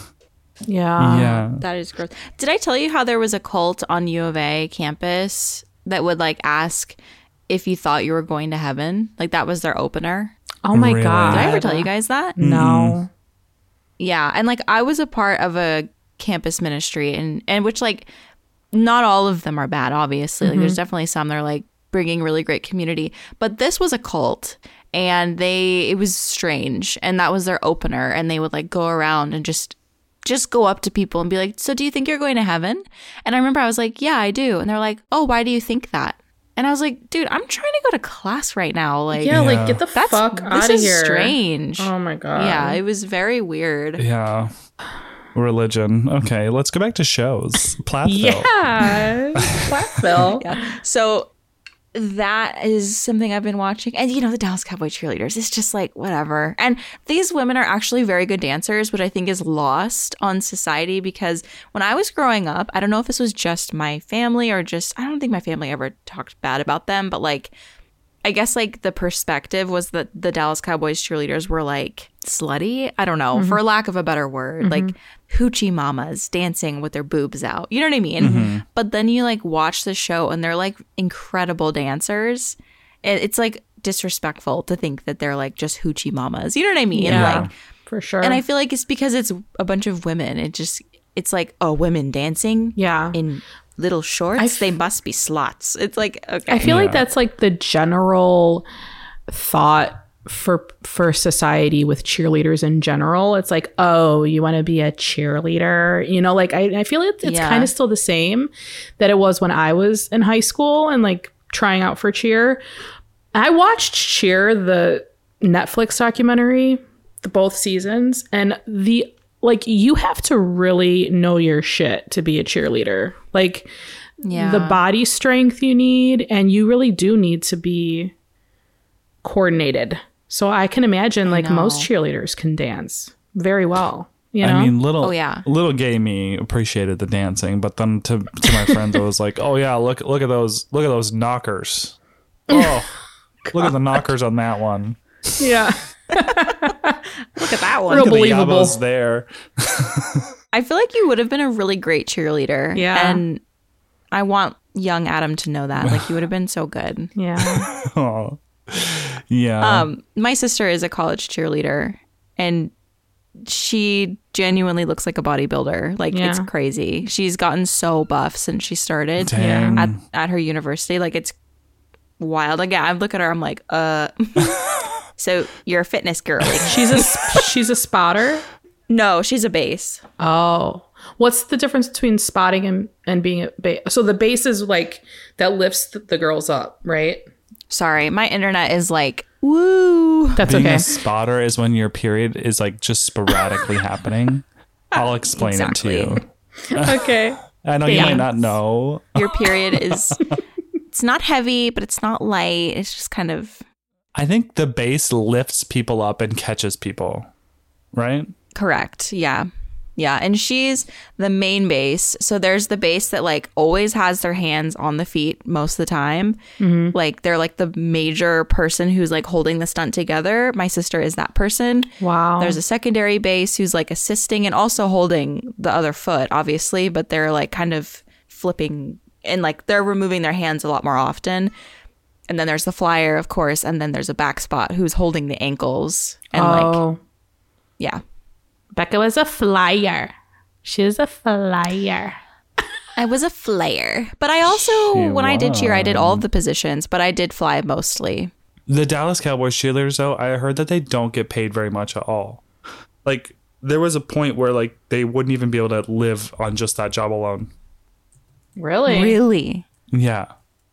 [SPEAKER 3] Yeah.
[SPEAKER 4] yeah.
[SPEAKER 2] That is gross. Did I tell you how there was a cult on U of A campus that would like ask if you thought you were going to heaven? Like that was their opener.
[SPEAKER 3] Oh my
[SPEAKER 4] Really?
[SPEAKER 3] God.
[SPEAKER 2] Did I ever tell you guys that?
[SPEAKER 3] No.
[SPEAKER 2] Yeah, and like I was a part of a campus ministry, and and which like not all of them are bad, obviously. Like there's definitely some that are like bringing really great community, but this was a cult, and they it was strange, and that was their opener, and they would like go around and just just go up to people and be like, "So do you think you're going to heaven?" And I remember I was like, "Yeah, I do," and they're like, "Oh, why do you think that?" And I was like, "Dude, I'm trying to go to class right now. Like,
[SPEAKER 3] Yeah,
[SPEAKER 4] Yeah.
[SPEAKER 3] like get the
[SPEAKER 2] that's
[SPEAKER 3] fuck
[SPEAKER 2] this
[SPEAKER 3] out of
[SPEAKER 2] is
[SPEAKER 3] here.
[SPEAKER 2] strange."
[SPEAKER 3] Oh my God.
[SPEAKER 2] Yeah, it was very weird.
[SPEAKER 4] Yeah. Religion. Okay, let's go back to shows. Plathville.
[SPEAKER 3] Yeah. Plathville.
[SPEAKER 2] Yeah. So that is something I've been watching. And, you know, the Dallas Cowboy cheerleaders, it's just like, whatever. And these women are actually very good dancers, which I think is lost on society because when I was growing up, I don't know if this was just my family or just, I don't think my family ever talked bad about them, but like, I guess like the perspective was that the Dallas Cowboys cheerleaders were like slutty. I don't know,
[SPEAKER 3] Mm-hmm.
[SPEAKER 2] for lack of a better word, like hoochie mamas dancing with their boobs out. You know what I mean?
[SPEAKER 3] Mm-hmm.
[SPEAKER 2] But then you like watch the show and they're like incredible dancers. It, it's like disrespectful to think that they're like just hoochie mamas. You know what I mean?
[SPEAKER 3] Yeah.
[SPEAKER 2] Like,
[SPEAKER 3] For sure.
[SPEAKER 2] and I feel like it's because it's a bunch of women. It just, it's like, oh, women dancing
[SPEAKER 3] yeah.
[SPEAKER 2] in little shorts.
[SPEAKER 3] f-
[SPEAKER 2] they must be sluts. It's like, okay.
[SPEAKER 3] I feel like
[SPEAKER 4] Yeah.
[SPEAKER 3] that's like the general thought for for society with cheerleaders in general. It's like, oh, you want to be a cheerleader, you know, like I, I feel it's, it's
[SPEAKER 2] Yeah.
[SPEAKER 3] kind of still the same that it was when I was in high school and like trying out for cheer. I watched Cheer, the Netflix documentary, the both seasons, and the like you have to really know your shit to be a cheerleader. Like
[SPEAKER 2] Yeah.
[SPEAKER 3] the body strength you need, and you really do need to be coordinated. So I can imagine like
[SPEAKER 2] know.
[SPEAKER 3] most cheerleaders can dance very well. You know?
[SPEAKER 4] I mean, little,
[SPEAKER 2] Oh, yeah.
[SPEAKER 4] little gay me appreciated the dancing, but then to to my friends, I was like, "Oh yeah, look look at those look at those knockers! Oh, look at the knockers on that one.
[SPEAKER 3] yeah.
[SPEAKER 2] Look at that one.
[SPEAKER 3] Real
[SPEAKER 4] Look at the
[SPEAKER 3] believable.
[SPEAKER 4] yabos there."
[SPEAKER 2] I feel like you would have been a really great cheerleader.
[SPEAKER 3] Yeah.
[SPEAKER 2] And I want young Adam to know that. Like, you would have been so good.
[SPEAKER 3] Yeah.
[SPEAKER 4] Oh. Yeah.
[SPEAKER 2] Um, my sister is a college cheerleader, and she genuinely looks like a bodybuilder. Like,
[SPEAKER 3] Yeah.
[SPEAKER 2] it's crazy. She's gotten so buff since she started
[SPEAKER 4] Dang.
[SPEAKER 2] at, at her university. Like, it's wild. Like, I look at her, I'm like, uh, so you're a fitness girl. Like,
[SPEAKER 3] She's a she's a spotter.
[SPEAKER 2] no, she's a base.
[SPEAKER 3] Oh. What's the difference between spotting and, and being a base? So the base is like that lifts the, the girls up, right?
[SPEAKER 2] Sorry, my internet is like, woo.
[SPEAKER 3] That's
[SPEAKER 4] Being
[SPEAKER 3] okay.
[SPEAKER 4] a spotter is when your period is like just sporadically happening. I'll explain
[SPEAKER 2] Exactly.
[SPEAKER 4] it to you.
[SPEAKER 3] Okay.
[SPEAKER 4] I know you
[SPEAKER 2] Yeah.
[SPEAKER 4] might not know.
[SPEAKER 2] Your period is, it's not heavy, but it's not light. It's just kind of
[SPEAKER 4] I think the base lifts people up and catches people, right?
[SPEAKER 2] correct. Yeah. Yeah. And she's the main base. So there's the base that like always has their hands on the feet most of the time.
[SPEAKER 3] Mm-hmm.
[SPEAKER 2] Like they're like the major person who's like holding the stunt together. My sister is that person.
[SPEAKER 3] Wow.
[SPEAKER 2] There's a secondary base who's like assisting and also holding the other foot, obviously, but they're like kind of flipping and like they're removing their hands a lot more often. And then there's the flyer, of course, and then there's a back spot who's holding the ankles. And like,
[SPEAKER 3] oh.
[SPEAKER 2] yeah.
[SPEAKER 3] Becca was a flyer. She was a flyer.
[SPEAKER 2] I was a flyer. But I also,
[SPEAKER 4] She
[SPEAKER 2] when I did cheer, I did
[SPEAKER 4] was.
[SPEAKER 2] all of the positions, but I did fly mostly.
[SPEAKER 4] The Dallas Cowboys cheerleaders, though, I heard that they don't get paid very much at all. Like, there was a point where, like, they wouldn't even be able to live on just that job alone.
[SPEAKER 3] Really?
[SPEAKER 2] Really?
[SPEAKER 4] Yeah.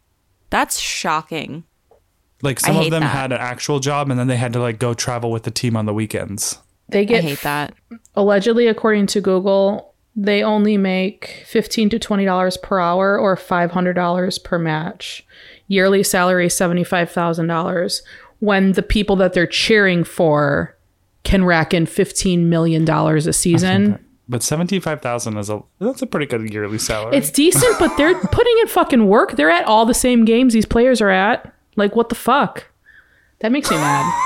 [SPEAKER 2] That's shocking.
[SPEAKER 4] Like, some
[SPEAKER 2] I
[SPEAKER 4] of
[SPEAKER 2] hate
[SPEAKER 4] them
[SPEAKER 2] that.
[SPEAKER 4] had an actual job, and then they had to, like, go travel with the team on the weekends.
[SPEAKER 3] They
[SPEAKER 2] I
[SPEAKER 3] get
[SPEAKER 2] hate that.
[SPEAKER 3] allegedly, according to Google, they only make fifteen to twenty dollars per hour or five hundred dollars per match. Yearly salary seventy-five thousand dollars. When the people that they're cheering for can rack in fifteen million dollars a season.
[SPEAKER 4] But seventy-five thousand dollars is a that's a pretty good yearly salary.
[SPEAKER 3] It's decent, but they're putting in fucking work. They're at all the same games these players are at. Like, what the fuck? That makes me mad.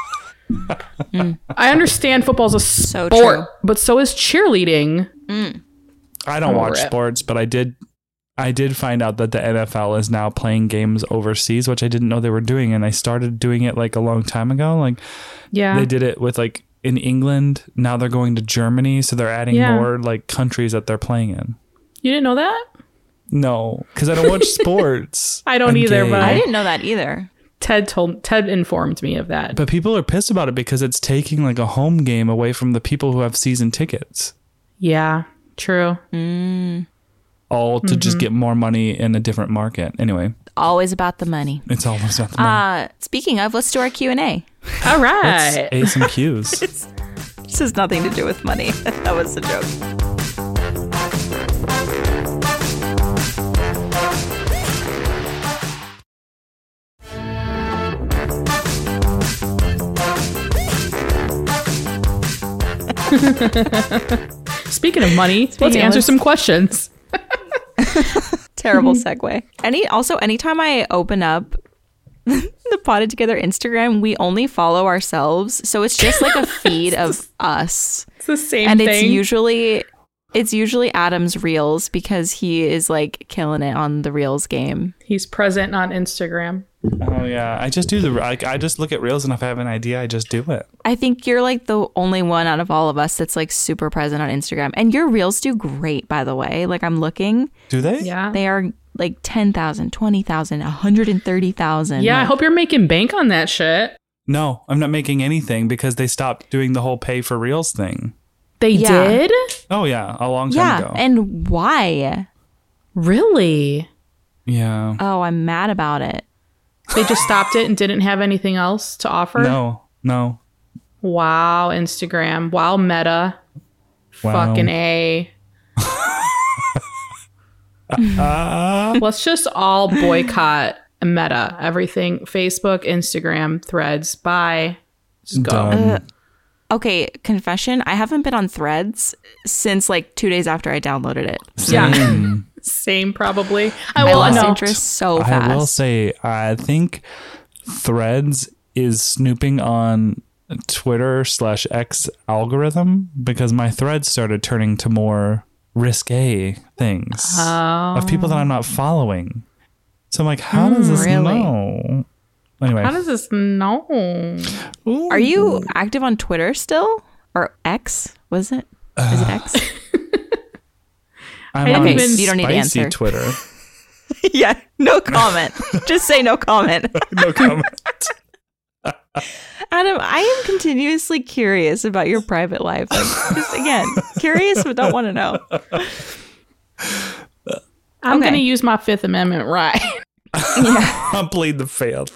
[SPEAKER 3] I understand football's a
[SPEAKER 2] So
[SPEAKER 3] sport,
[SPEAKER 2] true.
[SPEAKER 3] but so is cheerleading.
[SPEAKER 4] I don't
[SPEAKER 3] Oh,
[SPEAKER 4] watch
[SPEAKER 3] rip.
[SPEAKER 4] sports, but I did I did find out that the N F L is now playing games overseas, which I didn't know they were doing, and I started doing it like a long time ago. Like
[SPEAKER 3] Yeah.
[SPEAKER 4] they did it with like in England, now they're going to Germany, so they're adding
[SPEAKER 3] Yeah.
[SPEAKER 4] more like countries that they're playing in.
[SPEAKER 3] You didn't know that?
[SPEAKER 4] No, because I don't watch sports.
[SPEAKER 3] I don't
[SPEAKER 4] I'm
[SPEAKER 3] either,
[SPEAKER 4] gay.
[SPEAKER 3] but
[SPEAKER 2] I didn't know that either.
[SPEAKER 3] Ted told Ted informed me of that.
[SPEAKER 4] But people are pissed about it because it's taking like a home game away from the people who have season tickets,
[SPEAKER 3] Yeah, true.
[SPEAKER 4] all to
[SPEAKER 3] Mm-hmm.
[SPEAKER 4] just get more money in a different market. Anyway,
[SPEAKER 2] Always about the money.
[SPEAKER 4] it's all about the money.
[SPEAKER 2] Uh, speaking of, let's do our Q and A.
[SPEAKER 3] All
[SPEAKER 4] Let's
[SPEAKER 3] right.
[SPEAKER 4] A some Q's.
[SPEAKER 2] This has nothing to do with money. That was a joke.
[SPEAKER 3] Speaking of money, let's
[SPEAKER 2] of
[SPEAKER 3] answer
[SPEAKER 2] which-
[SPEAKER 3] some questions.
[SPEAKER 2] Terrible segue. Any also, anytime I open up the Potted Together Instagram, we only follow ourselves, so it's just like a feed of us,
[SPEAKER 3] It's the same
[SPEAKER 2] and
[SPEAKER 3] thing.
[SPEAKER 2] it's usually it's usually Adam's reels because he is like killing it on the reels game.
[SPEAKER 3] He's present on Instagram.
[SPEAKER 4] Oh yeah, I just do the like. I just look at reels, and if I have an idea, I just do it.
[SPEAKER 2] I think you're like the only one out of all of us that's like super present on Instagram, and your reels do great, by the way. Like I'm looking,
[SPEAKER 4] Do they?
[SPEAKER 3] Yeah.
[SPEAKER 2] they are like ten thousand, twenty thousand, one hundred thirty thousand.
[SPEAKER 3] Yeah, I
[SPEAKER 2] like,
[SPEAKER 3] hope you're making bank on that shit.
[SPEAKER 4] No, I'm not making anything because they stopped doing the whole pay for reels thing.
[SPEAKER 3] They
[SPEAKER 2] Yeah.
[SPEAKER 3] did?
[SPEAKER 4] Oh yeah, a long time
[SPEAKER 2] yeah,
[SPEAKER 4] ago.
[SPEAKER 2] and why?
[SPEAKER 3] Really?
[SPEAKER 4] yeah.
[SPEAKER 2] Oh, I'm mad about it.
[SPEAKER 3] They just stopped it and didn't have anything else to offer?
[SPEAKER 4] No, no.
[SPEAKER 3] Wow, Instagram. Wow, Meta.
[SPEAKER 4] Wow.
[SPEAKER 3] Fucking A. Let's just all boycott Meta. Everything. Facebook, Instagram, Threads. Bye. Just go.
[SPEAKER 4] Done.
[SPEAKER 2] Okay, confession, I haven't been on Threads since like two days after I downloaded it.
[SPEAKER 3] Yeah.
[SPEAKER 4] Same.
[SPEAKER 3] Same, probably. I
[SPEAKER 2] I
[SPEAKER 3] will
[SPEAKER 2] lost
[SPEAKER 3] no.
[SPEAKER 2] interest so fast.
[SPEAKER 4] I will say, I think Threads is snooping on Twitter slash X algorithm because my threads started turning to more risque things
[SPEAKER 3] Oh.
[SPEAKER 4] of people that I'm not following. So I'm like, how does this
[SPEAKER 2] really?
[SPEAKER 4] know? Anyway,
[SPEAKER 3] How does this know?
[SPEAKER 4] Ooh.
[SPEAKER 2] Are you active on Twitter still? Or X? Was it? Is it X?
[SPEAKER 4] I'm
[SPEAKER 3] I
[SPEAKER 4] on
[SPEAKER 3] haven't been-
[SPEAKER 2] You don't need to
[SPEAKER 4] spicy
[SPEAKER 2] answer.
[SPEAKER 4] Twitter.
[SPEAKER 2] Yeah, no comment. Just say no comment.
[SPEAKER 4] No comment.
[SPEAKER 2] Adam, I am continuously curious about your private life. Like, just again, curious but don't want to know.
[SPEAKER 3] I'm
[SPEAKER 2] Okay.
[SPEAKER 3] going to use my Fifth Amendment right.
[SPEAKER 4] I'm plead the fifth.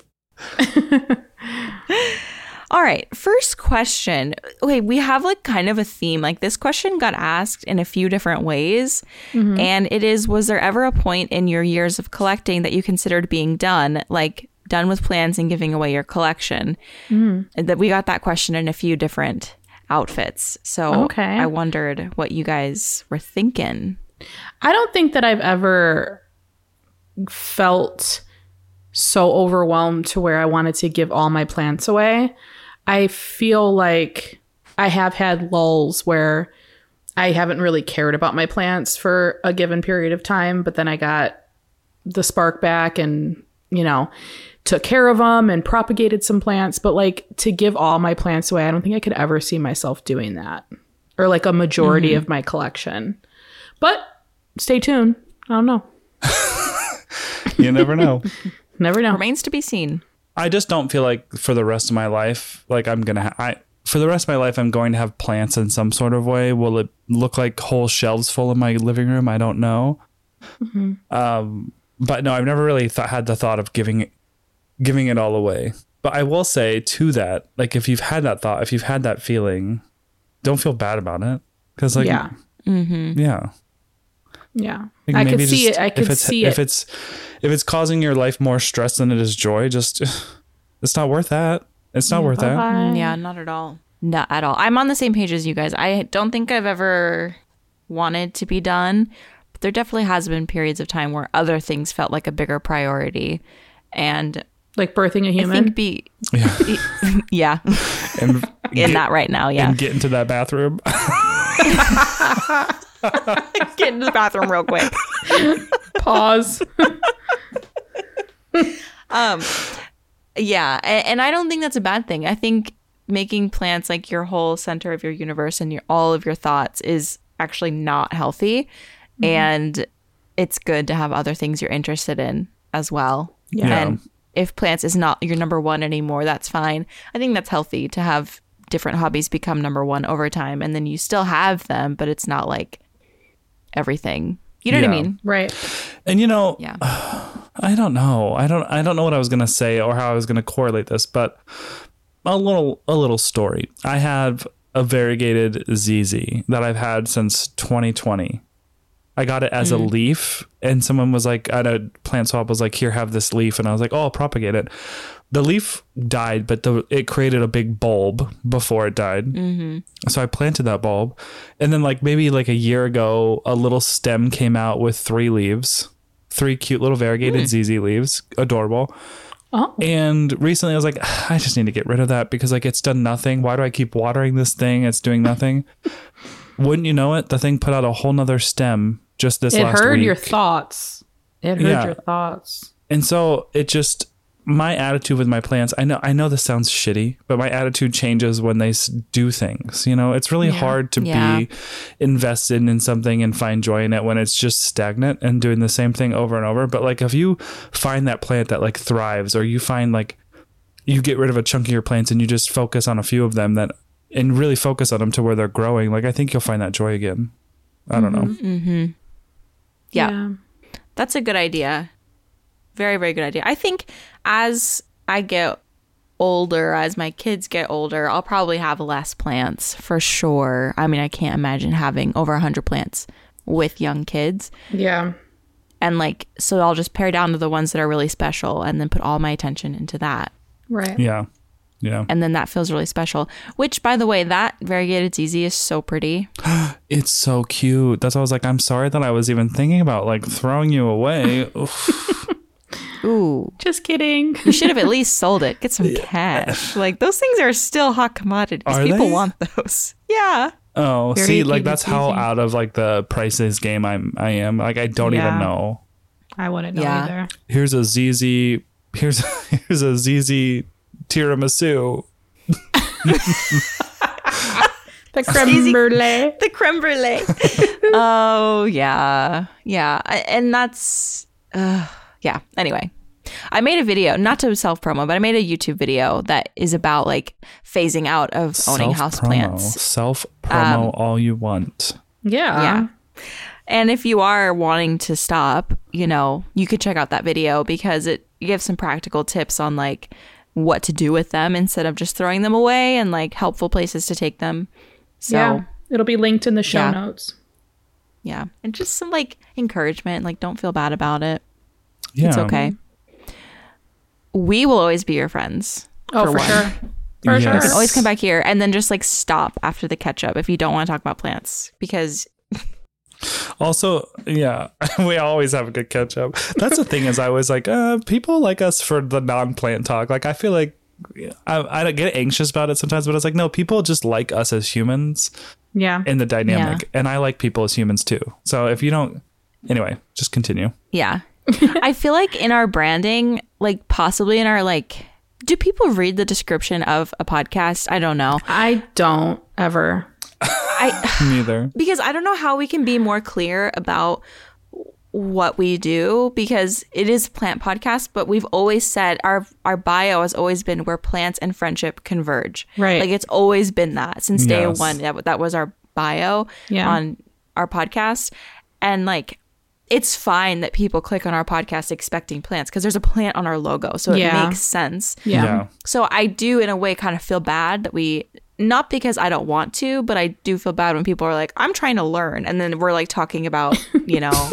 [SPEAKER 2] All right, first question. Okay, we have like kind of a theme. Like this question got asked in a few different ways. And it is, was there ever a point in your years of collecting that you considered being done, like done with plans and giving away your collection? That we got that question in a few different outfits. So
[SPEAKER 3] Okay.
[SPEAKER 2] I wondered what you guys were thinking.
[SPEAKER 3] I don't think that I've ever felt so overwhelmed to where I wanted to give all my plants away. I feel like I have had lulls where I haven't really cared about my plants for a given period of time, but then I got the spark back and, you know, took care of them and propagated some plants. But like to give all my plants away, I don't think I could ever see myself doing that, or like a majority of my collection. But stay tuned. I don't know.
[SPEAKER 4] You never know.
[SPEAKER 3] Never know.
[SPEAKER 2] Remains to be seen.
[SPEAKER 4] I just don't feel like for the rest of my life, like I'm going to, ha- I, for the rest of my life, I'm going to have plants in some sort of way. Will it look like whole shelves full in my living room? I don't know. Mm-hmm. Um, but no, I've never really th- had the thought of giving it, giving it all away. But I will say to that, like if you've had that thought, if you've had that feeling, don't feel bad about it. Cause like,
[SPEAKER 3] Yeah.
[SPEAKER 4] yeah.
[SPEAKER 3] Yeah.
[SPEAKER 4] Like
[SPEAKER 3] I could
[SPEAKER 4] maybe
[SPEAKER 3] see
[SPEAKER 4] just-
[SPEAKER 3] it. I could
[SPEAKER 4] if it's,
[SPEAKER 3] see
[SPEAKER 4] if
[SPEAKER 3] it.
[SPEAKER 4] it's if it's causing your life more stress than it is joy, just it's not worth that. It's not worth that.
[SPEAKER 3] Bye.
[SPEAKER 2] Yeah, not at all. Not at all. I'm on the same page as you guys. I don't think I've ever wanted to be done, but there definitely has been periods of time where other things felt like a bigger priority. And
[SPEAKER 3] Like birthing a
[SPEAKER 2] I
[SPEAKER 3] human.
[SPEAKER 2] think be
[SPEAKER 4] Yeah.
[SPEAKER 2] yeah,
[SPEAKER 4] And
[SPEAKER 2] in
[SPEAKER 4] get,
[SPEAKER 2] that right now, yeah.
[SPEAKER 4] and get into that bathroom.
[SPEAKER 2] Get into the bathroom real quick.
[SPEAKER 3] Pause.
[SPEAKER 2] Um, yeah, and, and I don't think that's a bad thing. I think making plants like your whole center of your universe and your all of your thoughts is actually not healthy, and it's good to have other things you're interested in as well.
[SPEAKER 3] Yeah.
[SPEAKER 2] And if plants is not your number one anymore, that's fine. I think that's healthy to have different hobbies become number one over time, and then you still have them, but it's not like everything. You know what I
[SPEAKER 4] Yeah.
[SPEAKER 2] mean?
[SPEAKER 3] Right.
[SPEAKER 4] And you know,
[SPEAKER 2] Yeah.
[SPEAKER 4] I don't know. I don't I don't know what I was gonna say or how I was gonna correlate this, but a little a little story. I have a variegated Z Z that I've had since twenty twenty. I got it as a leaf, and someone was like, at a plant swap was like, here, have this leaf. And I was like, oh, I'll propagate it. The leaf died, but the, it created a big bulb before it died. Mm-hmm. So I planted that bulb. And then like maybe like a year ago, a little stem came out with three leaves, three cute little variegated
[SPEAKER 2] Mm.
[SPEAKER 4] Z Z leaves. Adorable.
[SPEAKER 3] Oh.
[SPEAKER 4] And recently I was like, I just need to get rid of that because like it's done nothing. Why do I keep watering this thing? It's doing nothing. Wouldn't you know it? The thing put out a whole nother stem just this
[SPEAKER 3] It
[SPEAKER 4] last
[SPEAKER 3] heard
[SPEAKER 4] week.
[SPEAKER 3] your thoughts. It heard
[SPEAKER 4] Yeah.
[SPEAKER 3] your thoughts.
[SPEAKER 4] And so it just, my attitude with my plants, I know I know this sounds shitty, but my attitude changes when they s- do things. You know, it's really hard to
[SPEAKER 2] Yeah.
[SPEAKER 4] be invested in something and find joy in it when it's just stagnant and doing the same thing over and over. But like if you find that plant that like thrives, or you find like you get rid of a chunk of your plants and you just focus on a few of them that and really focus on them to where they're growing, like I think you'll find that joy again. I don't know.
[SPEAKER 2] Yeah. That's a good idea. Very, very good idea. I think as I get older, as my kids get older, I'll probably have less plants for sure. I mean, I can't imagine having over one hundred plants with young kids.
[SPEAKER 3] Yeah.
[SPEAKER 2] And like, so I'll just pare down to the ones that are really special and then put all my attention into that.
[SPEAKER 3] Right.
[SPEAKER 4] Yeah. Yeah.
[SPEAKER 2] And then that feels really special. Which, by the way, that variegated Z Z is so pretty.
[SPEAKER 4] It's so cute. That's why I was like, I'm sorry that I was even thinking about like throwing you away. Oof.
[SPEAKER 2] Ooh.
[SPEAKER 3] Just kidding.
[SPEAKER 2] You should have at least sold it. Get some cash. Like, those things are still hot commodities.
[SPEAKER 4] Are
[SPEAKER 2] People
[SPEAKER 4] they?
[SPEAKER 2] want those. Yeah.
[SPEAKER 4] Oh,
[SPEAKER 3] Very
[SPEAKER 4] see, like that's how
[SPEAKER 3] easy.
[SPEAKER 4] out of like the prices game I'm I am. Like I don't
[SPEAKER 3] Yeah.
[SPEAKER 4] even know.
[SPEAKER 3] I wouldn't know
[SPEAKER 2] Yeah.
[SPEAKER 3] either.
[SPEAKER 4] Here's a Z Z here's here's a Z Z tiramisu.
[SPEAKER 3] The creme brulee.
[SPEAKER 2] The creme brulee. Oh, yeah. Yeah. I- And that's, uh, yeah. Anyway, I made a video, not to self promo, but I made a YouTube video that is about like phasing out of owning house plants.
[SPEAKER 4] Self promo
[SPEAKER 2] Um,
[SPEAKER 4] all you want.
[SPEAKER 3] Yeah.
[SPEAKER 2] Yeah. And if you are wanting to stop, you know, you could check out that video because it gives some practical tips on like what to do with them instead of just throwing them away and like helpful places to take them. So,
[SPEAKER 3] yeah. It'll be linked in the show
[SPEAKER 2] Yeah.
[SPEAKER 3] notes.
[SPEAKER 2] yeah. And just some like encouragement, like don't feel bad about it.
[SPEAKER 4] Yeah.
[SPEAKER 2] It's okay. We will always be your friends.
[SPEAKER 3] Oh, for,
[SPEAKER 2] one.
[SPEAKER 3] sure. For
[SPEAKER 4] Yes.
[SPEAKER 3] sure.
[SPEAKER 2] You can always come back here and then just like stop after the catch up if you don't want to talk about plants because
[SPEAKER 4] Also, yeah, we always have a good catch up. That's the thing is I was like, uh, people like us for the non-plant talk. Like, I feel like I, I get anxious about it sometimes, but I was like, no, people just like us as humans
[SPEAKER 3] Yeah.
[SPEAKER 4] in the dynamic.
[SPEAKER 2] Yeah.
[SPEAKER 4] And I like people as humans too. So if you don't, anyway, just continue.
[SPEAKER 2] yeah. I feel like in our branding, like possibly in our like, do people read the description of a podcast? I don't know.
[SPEAKER 3] I don't ever.
[SPEAKER 2] I
[SPEAKER 4] Neither.
[SPEAKER 2] because I don't know how we can be more clear about what we do because it is a plant podcast, but we've always said our our bio has always been where plants and friendship converge.
[SPEAKER 3] Right.
[SPEAKER 2] Like it's always been that since day
[SPEAKER 4] Yes.
[SPEAKER 2] one. That, that was our bio
[SPEAKER 3] Yeah.
[SPEAKER 2] on our podcast. And like it's fine that people click on our podcast expecting plants because there's a plant on our logo. So it
[SPEAKER 3] Yeah.
[SPEAKER 2] makes sense.
[SPEAKER 3] Yeah.
[SPEAKER 4] Yeah.
[SPEAKER 2] So I do, in a way, kind of feel bad that we, not because I don't want to, but I do feel bad when people are like, I'm trying to learn. And then we're like talking about, you know,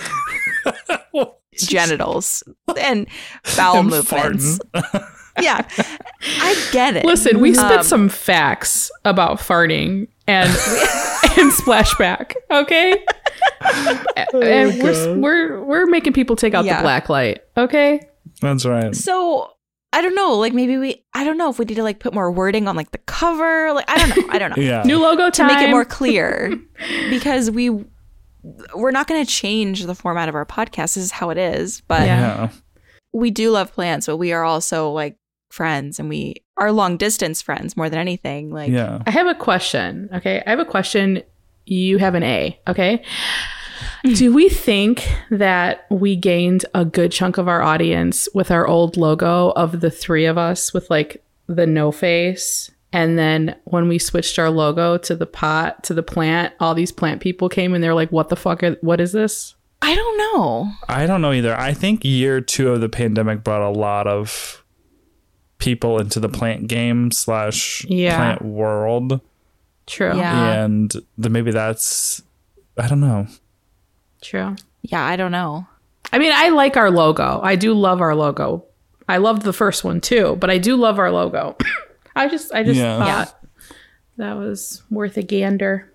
[SPEAKER 2] genitals and bowel
[SPEAKER 4] And
[SPEAKER 2] movements.
[SPEAKER 4] farting.
[SPEAKER 2] Yeah. I get it.
[SPEAKER 3] Listen, we spit
[SPEAKER 2] Um,
[SPEAKER 3] some facts about farting and and splashback, okay? and we're we're we're making people take out
[SPEAKER 2] Yeah.
[SPEAKER 3] the black light, okay?
[SPEAKER 4] That's right.
[SPEAKER 2] So I don't know. Like maybe we, I don't know if we need to like put more wording on like the cover. Like, I don't know. I don't know.
[SPEAKER 4] Yeah.
[SPEAKER 3] New logo
[SPEAKER 2] To
[SPEAKER 3] time.
[SPEAKER 2] make it more clear because we, we're not going to change the format of our podcast. This is how it is. But
[SPEAKER 3] Yeah.
[SPEAKER 4] Yeah.
[SPEAKER 2] we do love plants, but we are also like friends and we are long distance friends more than anything. Like,
[SPEAKER 4] Yeah.
[SPEAKER 3] I have a question, okay? I have a question. You have an A, okay? Do we think that we gained a good chunk of our audience with our old logo of the three of us with like the no face? And then when we switched our logo to the pot, to the plant, all these plant people came and they're like, what the fuck? Are, what is this?
[SPEAKER 2] I don't know.
[SPEAKER 4] I don't know either. I think year two of the pandemic brought a lot of people into the plant game slash
[SPEAKER 3] Yeah.
[SPEAKER 4] plant world.
[SPEAKER 3] True.
[SPEAKER 2] Yeah.
[SPEAKER 4] And the, maybe that's, I don't know.
[SPEAKER 3] True.
[SPEAKER 2] Yeah, I don't know.
[SPEAKER 3] I mean, I like our logo. I do love our logo. I loved the first one too, but I do love our logo. I just, I just
[SPEAKER 4] Yeah.
[SPEAKER 3] thought that was worth a gander.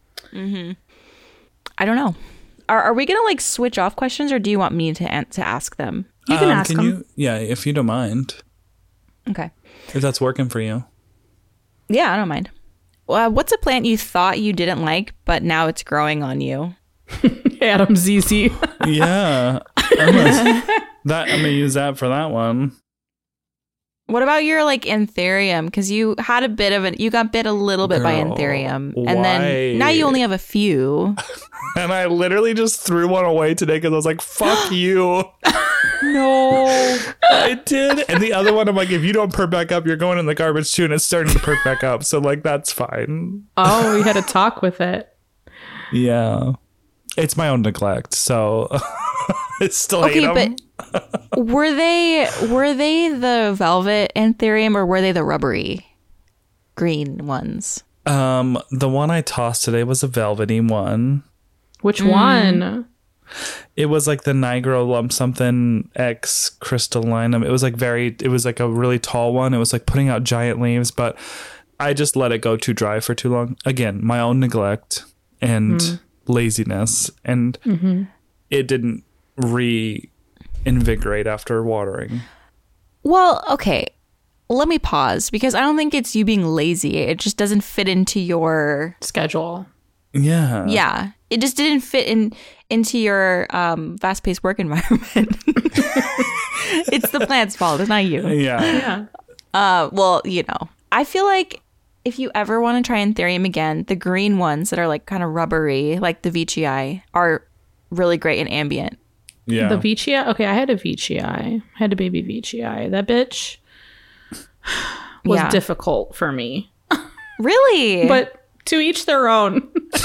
[SPEAKER 2] I don't know. Are, are we going to like switch off questions or do you want me to an- to ask them?
[SPEAKER 3] You can
[SPEAKER 4] Um,
[SPEAKER 3] ask them.
[SPEAKER 4] you? Yeah, if you don't mind.
[SPEAKER 2] Okay.
[SPEAKER 4] If that's working for you.
[SPEAKER 2] Yeah, I don't mind. Uh, what's a plant you thought you didn't like, but now it's growing on you?
[SPEAKER 3] Adam Z Z.
[SPEAKER 4] Yeah. I'm gonna, that, I'm gonna use that for that one.
[SPEAKER 2] What about your like Anthurium? Because you had a bit of an, you got bit a little bit by
[SPEAKER 4] Girl,
[SPEAKER 2] Anthurium,
[SPEAKER 4] why?
[SPEAKER 2] and then now you only have a few.
[SPEAKER 4] And I literally just threw one away today because I was like, fuck you.
[SPEAKER 2] No.
[SPEAKER 4] I did. And the other one, I'm like, if you don't perk back up, you're going in the garbage too. And it's starting to perk back up. So, like, that's fine.
[SPEAKER 3] Oh, we had a talk with it.
[SPEAKER 4] Yeah. It's my own neglect. So, it's still
[SPEAKER 2] Okay,
[SPEAKER 4] hate 'em.
[SPEAKER 2] but were they were they the velvet Anthurium or were they the rubbery green ones?
[SPEAKER 4] Um, the one I tossed today was a velvety one.
[SPEAKER 3] Which one?
[SPEAKER 4] It was like the Nigro lump something X crystallinum. It was like very, it was like a really tall one. It was like putting out giant leaves, but I just let it go too dry for too long. Again, my own neglect and laziness. And it didn't re invigorate after watering.
[SPEAKER 2] Well, okay. Let me pause because I don't think it's you being lazy. It just doesn't fit into your
[SPEAKER 3] schedule.
[SPEAKER 4] Yeah.
[SPEAKER 2] Yeah. It just didn't fit in into your um, fast-paced work environment. It's the plant's fault. It's not you.
[SPEAKER 4] Yeah.
[SPEAKER 3] Yeah.
[SPEAKER 2] Uh, well, you know, I feel like if you ever want to try Anthurium again, the green ones that are like kind of rubbery, like the Veitchii, are really great in ambient.
[SPEAKER 4] Yeah.
[SPEAKER 3] The Veitchii? Okay, I had a Veitchii. I had a baby Veitchii. That bitch was
[SPEAKER 2] Yeah.
[SPEAKER 3] difficult for me.
[SPEAKER 2] Really?
[SPEAKER 3] But to each their own.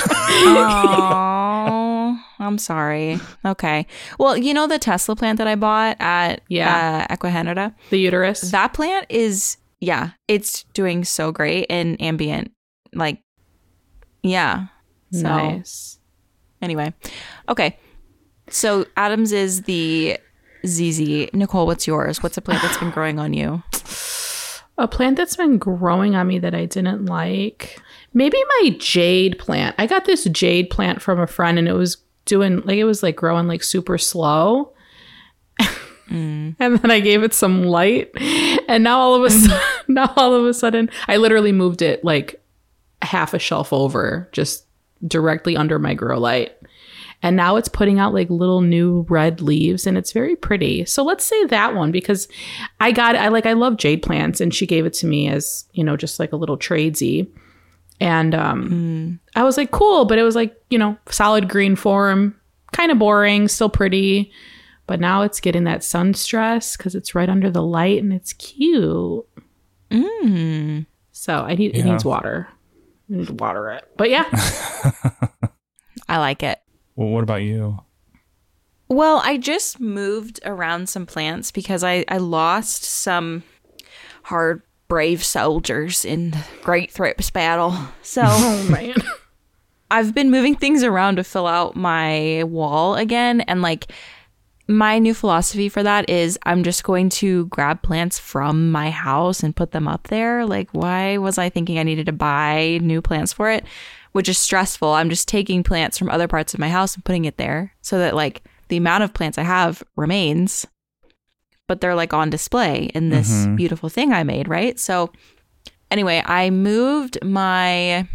[SPEAKER 2] Oh, I'm sorry. Okay. Well, you know the Tesla plant that I bought at
[SPEAKER 3] Yeah.
[SPEAKER 2] uh, Equihenida?
[SPEAKER 3] The uterus.
[SPEAKER 2] That plant is, yeah, it's doing so great in ambient. Like, yeah. So,
[SPEAKER 3] Nice.
[SPEAKER 2] anyway. Okay. So, Adam's is the Z Z. Nicole, what's yours? What's a plant that's been growing on you?
[SPEAKER 3] A plant that's been growing on me that I didn't like. Maybe my jade plant. I got this jade plant from a friend and it was doing like it was like growing like super slow. Mm. And then I gave it some light. And now all of a sudden now all of a sudden I literally moved it like half a shelf over, just directly under my grow light. And now it's putting out like little new red leaves and it's very pretty. So let's say that one because I got I like I love jade plants and she gave it to me as, you know, just like a little tradesy. And um mm. I was like, cool, but it was like, you know, solid green form, kind of boring, still pretty. But now it's getting that sun stress because it's right under the light and it's cute.
[SPEAKER 2] Mm.
[SPEAKER 3] So I need
[SPEAKER 4] yeah.
[SPEAKER 3] it needs water. I need to water it. But yeah.
[SPEAKER 2] I like it.
[SPEAKER 4] Well, what about you?
[SPEAKER 2] Well, I just moved around some plants because I, I lost some hard, brave soldiers in the Great Thrips battle. So
[SPEAKER 3] Oh, man.
[SPEAKER 2] I've been moving things around to fill out my wall again. And like my new philosophy for that is I'm just going to grab plants from my house and put them up there. Like, why was I thinking I needed to buy new plants for it? Which is stressful. I'm just taking plants from other parts of my house and putting it there so that like the amount of plants I have remains, but they're like on display in this mm-hmm. beautiful thing I made, right? So anyway, I moved my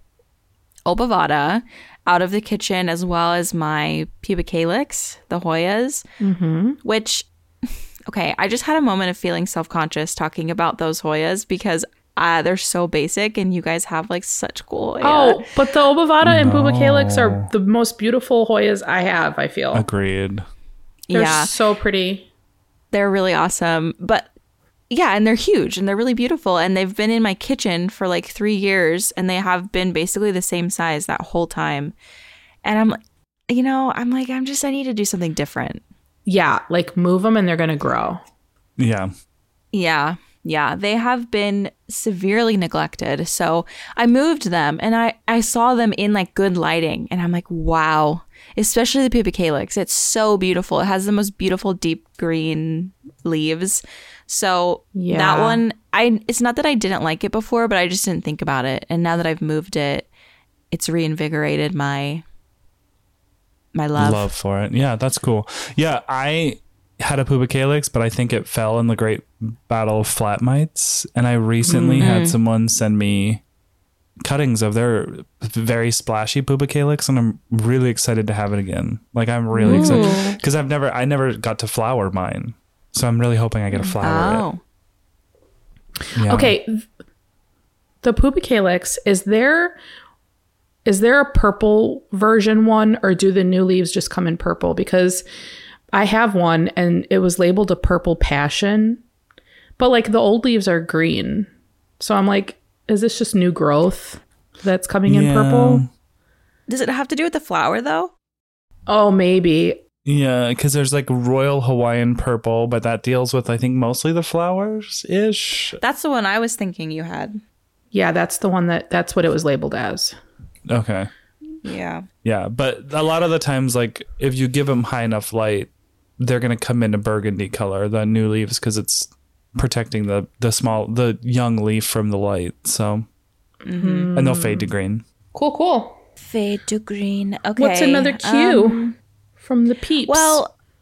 [SPEAKER 2] Obovata out of the kitchen as well as my Pubicalyx, the Hoyas, mm-hmm. which, okay, I just had a moment of feeling self-conscious talking about those Hoyas because Uh, they're so basic and you guys have like such cool. Yeah.
[SPEAKER 3] Oh, but the Obovata
[SPEAKER 4] no.
[SPEAKER 3] and Pubicalyx are the most beautiful Hoyas I have, I feel.
[SPEAKER 4] Agreed.
[SPEAKER 3] They're
[SPEAKER 2] yeah.
[SPEAKER 3] so pretty.
[SPEAKER 2] They're really awesome. But yeah, and they're huge and they're really beautiful. And they've been in my kitchen for like three years and they have been basically the same size that whole time. And I'm like, you know, I'm like, I'm just, I need to do something different.
[SPEAKER 3] Yeah, like move them and they're going to grow.
[SPEAKER 4] Yeah.
[SPEAKER 2] Yeah. Yeah, they have been severely neglected. So I moved them and I, I saw them in like good lighting and I'm like, wow, especially the Pubicalyx. It's so beautiful. It has the most beautiful deep green leaves. So
[SPEAKER 3] yeah.
[SPEAKER 2] that one, I it's not that I didn't like it before, but I just didn't think about it. And now that I've moved it, it's reinvigorated my my love.
[SPEAKER 4] Love for it. Yeah, that's cool. Yeah, I had a Pubicalyx, but I think it fell in the Great Battle of Flat Mites. And I recently mm-hmm. had someone send me cuttings of their very splashy Pubicalyx, and I'm really excited to have it again. Like I'm really Ooh. excited because I've never, I never got to flower mine, so I'm really hoping I get a flower.
[SPEAKER 2] Oh.
[SPEAKER 4] It. Yeah.
[SPEAKER 3] Okay, the Pubicalyx, is there is there a purple version one, or do the new leaves just come in purple? Because I have one and it was labeled a purple passion, but like the old leaves are green. So I'm like, is this just new growth that's coming
[SPEAKER 4] yeah.
[SPEAKER 3] in purple?
[SPEAKER 2] Does it have to do with the flower though?
[SPEAKER 3] Oh, maybe.
[SPEAKER 4] Yeah, because there's like Royal Hawaiian Purple, but that deals with, I think, mostly the flowers-ish.
[SPEAKER 2] That's the one I was thinking you had.
[SPEAKER 3] Yeah, that's the one that, that's what it was labeled as.
[SPEAKER 4] Okay.
[SPEAKER 2] Yeah.
[SPEAKER 4] Yeah, but a lot of the times, like, if you give them high enough light, they're going to come into burgundy color, the new leaves, because it's protecting the, the small, the young leaf from the light. So, mm-hmm. and they'll fade to green.
[SPEAKER 3] Cool, cool.
[SPEAKER 2] Fade to green. Okay.
[SPEAKER 3] What's another cue um, from the peeps?
[SPEAKER 2] Well,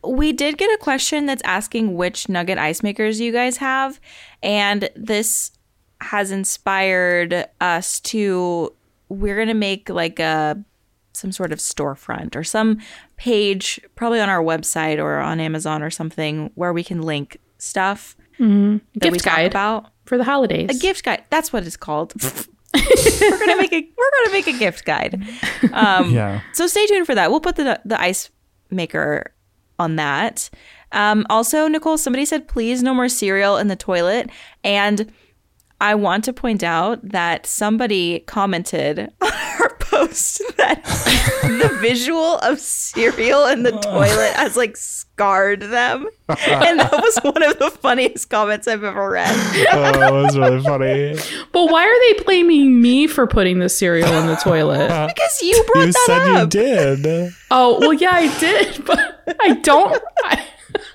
[SPEAKER 2] we did get a question that's asking which nugget ice makers you guys have. And this has inspired us to, we're going to make like a, some sort of storefront or some page, probably on our website or on Amazon or something, where we can link stuff
[SPEAKER 3] Mm-hmm.
[SPEAKER 2] that
[SPEAKER 3] Gift
[SPEAKER 2] we talk
[SPEAKER 3] guide
[SPEAKER 2] about.
[SPEAKER 3] for the holidays.
[SPEAKER 2] A gift guide. That's what it's called. we're gonna make a we're gonna make a gift guide. Um,
[SPEAKER 4] Yeah.
[SPEAKER 2] So stay tuned for that. We'll put the the ice maker on that. Um, also, Nicole, somebody said please no more cereal in the toilet, and I want to point out that somebody commented on our post that the visual of cereal in the toilet has like scarred them. And that was one of the funniest comments I've ever read.
[SPEAKER 4] Oh, that was really funny.
[SPEAKER 3] But why are they blaming me for putting the cereal in the toilet?
[SPEAKER 2] Because you brought
[SPEAKER 4] You
[SPEAKER 2] that
[SPEAKER 4] said
[SPEAKER 2] up.
[SPEAKER 4] you did.
[SPEAKER 3] Oh, well, yeah, I did, but I don't. I,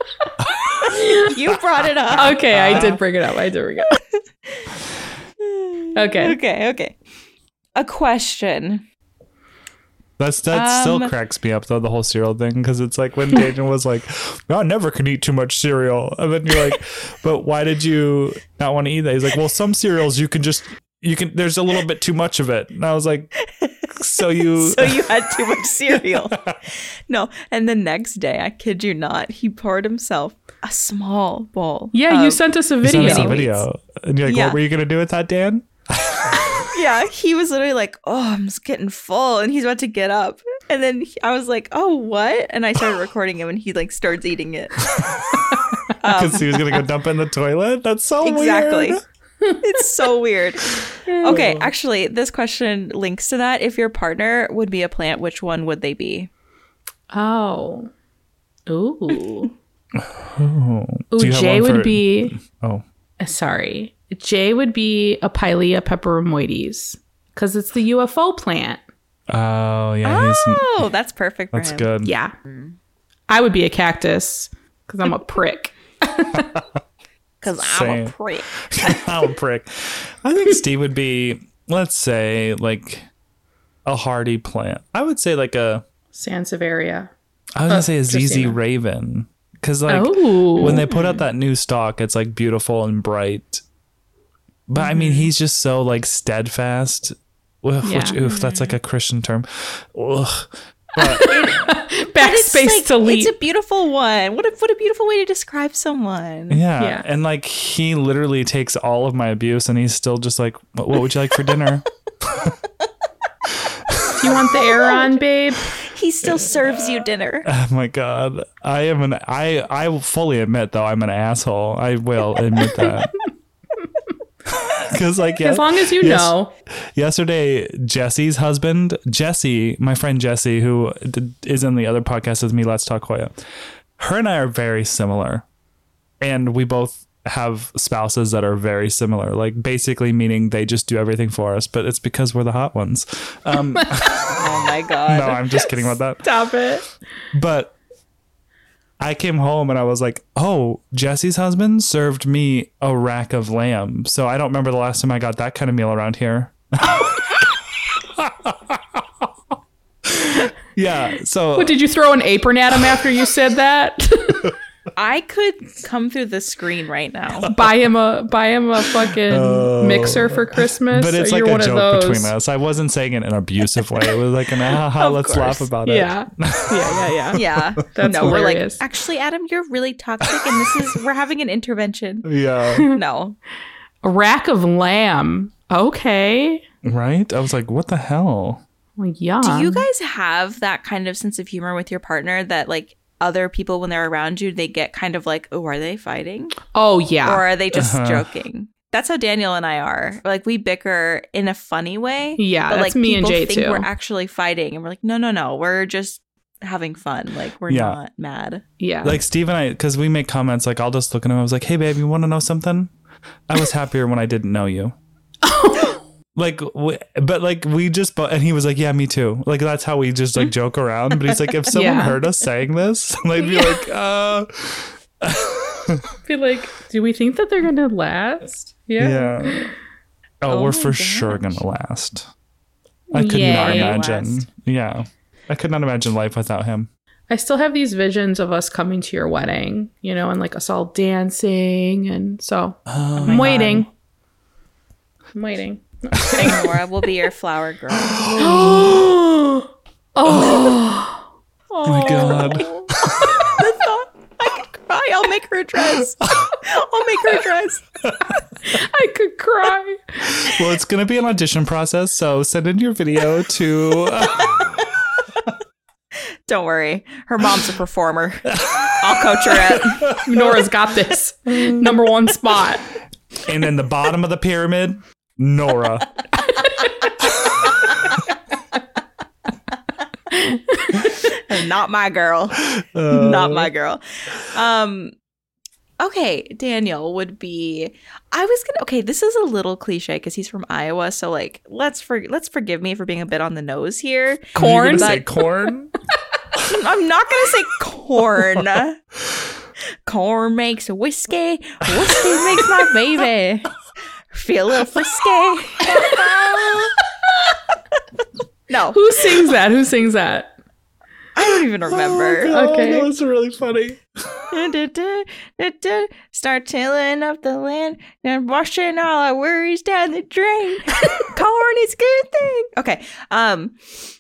[SPEAKER 2] You brought it up.
[SPEAKER 3] okay, I did bring it up. I did bring it up. Okay.
[SPEAKER 2] Okay, okay. A question.
[SPEAKER 4] That's that still
[SPEAKER 2] Um,
[SPEAKER 4] cracks me up though, the whole cereal thing, because it's like when Daniel was like, "I never can eat too much cereal," and then you're like, "But why did you not want to eat that?" He's like, "Well, some cereals you can just you can. There's a little bit too much of it," and I was like, "So you."
[SPEAKER 2] So you had too much cereal. No, and the next day, I kid you not, he poured himself a small bowl.
[SPEAKER 3] Yeah, you
[SPEAKER 2] of-
[SPEAKER 3] sent us a
[SPEAKER 4] You
[SPEAKER 3] video.
[SPEAKER 4] sent us a
[SPEAKER 2] Mini
[SPEAKER 4] video, and you're like,
[SPEAKER 2] Yeah.
[SPEAKER 4] "What were you gonna do with that, Dan?"
[SPEAKER 2] Yeah, he was literally like, "Oh, I'm just getting full," and he's about to get up, and then he- I was like, "Oh, what?" And I started recording him, and he like starts eating it.
[SPEAKER 4] Because he was gonna go dump it in the toilet. That's so
[SPEAKER 2] Exactly.
[SPEAKER 4] weird.
[SPEAKER 2] It's so weird. Okay, actually, this question links to that. If your partner would be a plant, which one would they be?
[SPEAKER 3] Oh. Ooh.
[SPEAKER 4] Oh.
[SPEAKER 3] Ooh,
[SPEAKER 4] Do you have
[SPEAKER 3] Jay
[SPEAKER 4] one
[SPEAKER 3] would
[SPEAKER 4] for-
[SPEAKER 3] be.
[SPEAKER 4] Oh,
[SPEAKER 3] uh, Sorry. Jay would be a Pilea peperomoides because it's the U F O plant.
[SPEAKER 4] oh yeah, he's,
[SPEAKER 2] Oh, that's perfect for
[SPEAKER 4] that's
[SPEAKER 2] him.
[SPEAKER 4] good.
[SPEAKER 3] Yeah. I would be a cactus because I'm a prick.
[SPEAKER 2] Because I'm a
[SPEAKER 4] Same.
[SPEAKER 2] prick.
[SPEAKER 4] I'm a prick. I think Steve would be, let's say, like a hardy plant. I would say like a.
[SPEAKER 3] Sansevieria.
[SPEAKER 4] I was gonna
[SPEAKER 3] Uh,
[SPEAKER 4] say a Z Z
[SPEAKER 3] Christina.
[SPEAKER 4] Raven, because like
[SPEAKER 3] Oh.
[SPEAKER 4] when they put out that new stock, it's like beautiful and bright. But I mean, he's just so like steadfast. Ugh, Which,
[SPEAKER 3] Yeah.
[SPEAKER 4] oof, that's like a Christian term. Ugh.
[SPEAKER 3] Backspace
[SPEAKER 2] like,
[SPEAKER 3] to leap.
[SPEAKER 2] It's a beautiful one. What a what a beautiful way to describe someone.
[SPEAKER 4] Yeah.
[SPEAKER 3] Yeah.
[SPEAKER 4] And like he literally takes all of my abuse, and he's still just like, "What, what would you like for dinner?"
[SPEAKER 3] Do you want the air on, babe?
[SPEAKER 2] He still serves you dinner.
[SPEAKER 4] Oh my god, I am an I I will fully admit though I'm an asshole. I will admit that. Because like yeah,
[SPEAKER 3] As long as you
[SPEAKER 4] yes-
[SPEAKER 3] know.
[SPEAKER 4] yesterday Jesse's husband, Jesse, my friend Jesse, who d- is in the other podcast with me, Let's Talk Hoya. Her and I are very similar, and we both have spouses that are very similar. Like basically meaning they just do everything for us, but it's because we're the hot ones. Um,
[SPEAKER 2] Oh my god.
[SPEAKER 4] no, I'm just kidding about that.
[SPEAKER 3] Stop it.
[SPEAKER 4] But I came home and I was like, oh, Jesse's husband served me a rack of lamb. So I don't remember the last time I got that kind of meal around here. Yeah. So
[SPEAKER 3] What, did you throw an apron at him after you said that?
[SPEAKER 2] I could come through the screen right now.
[SPEAKER 3] buy him a buy him a fucking mixer for Christmas.
[SPEAKER 4] but it's
[SPEAKER 3] or
[SPEAKER 4] like
[SPEAKER 3] you're
[SPEAKER 4] a
[SPEAKER 3] one of
[SPEAKER 4] joke
[SPEAKER 3] those.
[SPEAKER 4] between us. I wasn't saying it in an abusive way. It was like an ah, ha, let's laugh about it.
[SPEAKER 3] Yeah. Yeah, yeah, yeah.
[SPEAKER 2] Yeah.
[SPEAKER 3] That's
[SPEAKER 2] no, we're
[SPEAKER 3] hilarious.
[SPEAKER 2] like, actually, Adam, you're really toxic, and this is we're having an intervention.
[SPEAKER 4] Yeah.
[SPEAKER 2] No.
[SPEAKER 3] A rack of lamb. Okay.
[SPEAKER 4] Right? I was like, what the hell?
[SPEAKER 3] Well, yum.
[SPEAKER 2] Do you guys have that kind of sense of humor with your partner that like other people when they're around you, they get kind of like, oh, are they fighting?
[SPEAKER 3] Oh, yeah.
[SPEAKER 2] Or are they just
[SPEAKER 4] Uh-huh.
[SPEAKER 2] joking? That's how Daniel and I are. Like we bicker in a funny way.
[SPEAKER 3] Yeah,
[SPEAKER 2] but
[SPEAKER 3] that's
[SPEAKER 2] like
[SPEAKER 3] me and
[SPEAKER 2] people
[SPEAKER 3] Jay,
[SPEAKER 2] think
[SPEAKER 3] too.
[SPEAKER 2] we're actually fighting, and we're like, no, no, no, we're just having fun. Like we're
[SPEAKER 4] Yeah.
[SPEAKER 2] not mad.
[SPEAKER 3] yeah.
[SPEAKER 4] Like Steve and I, because we make comments, like I'll just look at him. I was like, hey, babe, you want to know something? I was happier when I didn't know you. Like, we, but like we just, but and he was like, yeah, me too. Like that's how we just like joke around. But he's like, if someone
[SPEAKER 3] Yeah.
[SPEAKER 4] heard us saying this, they'd be like, uh,
[SPEAKER 3] feel like, do we think that they're going to last? Yeah.
[SPEAKER 4] yeah. Oh,
[SPEAKER 2] Oh
[SPEAKER 4] we're
[SPEAKER 2] my
[SPEAKER 4] for
[SPEAKER 2] gosh.
[SPEAKER 4] sure gonna last. I could
[SPEAKER 3] Yay.
[SPEAKER 4] not imagine.
[SPEAKER 2] Last.
[SPEAKER 4] Yeah, I could not imagine life without him.
[SPEAKER 3] I still have these visions of us coming to your wedding, you know, and like us all dancing. And so
[SPEAKER 4] Oh
[SPEAKER 3] I'm
[SPEAKER 4] my
[SPEAKER 3] waiting.
[SPEAKER 4] God.
[SPEAKER 3] I'm waiting.
[SPEAKER 2] Nora will be your flower girl.
[SPEAKER 3] oh.
[SPEAKER 4] Oh my God.
[SPEAKER 2] I could cry. I'll make her a dress. I'll make her a dress.
[SPEAKER 3] I could cry.
[SPEAKER 4] Well, it's going to be an audition process, so send in your video to...
[SPEAKER 2] Don't worry. Her mom's a performer. I'll coach her at.
[SPEAKER 3] Nora's got this. Number one spot.
[SPEAKER 4] And then the bottom of the pyramid, Nora.
[SPEAKER 2] Not my girl.
[SPEAKER 4] Uh,
[SPEAKER 2] Not my girl. Um, okay, Daniel would be. I was gonna. Okay, this is a little cliche because he's from Iowa, so like, let's for let's forgive me for being a bit on the nose here.
[SPEAKER 4] Corn?
[SPEAKER 3] Corn.
[SPEAKER 4] Say corn?
[SPEAKER 2] I'm not gonna say corn. Corn makes whiskey. Whiskey makes my baby feel a little frisky. No,
[SPEAKER 3] Who sings that? Who sings that?
[SPEAKER 2] I don't even remember.
[SPEAKER 4] Oh, God,
[SPEAKER 3] Okay.
[SPEAKER 4] that was really funny.
[SPEAKER 2] Start tilling up the land and washing all our worries down the drain. Corn is a good thing. Okay. Um.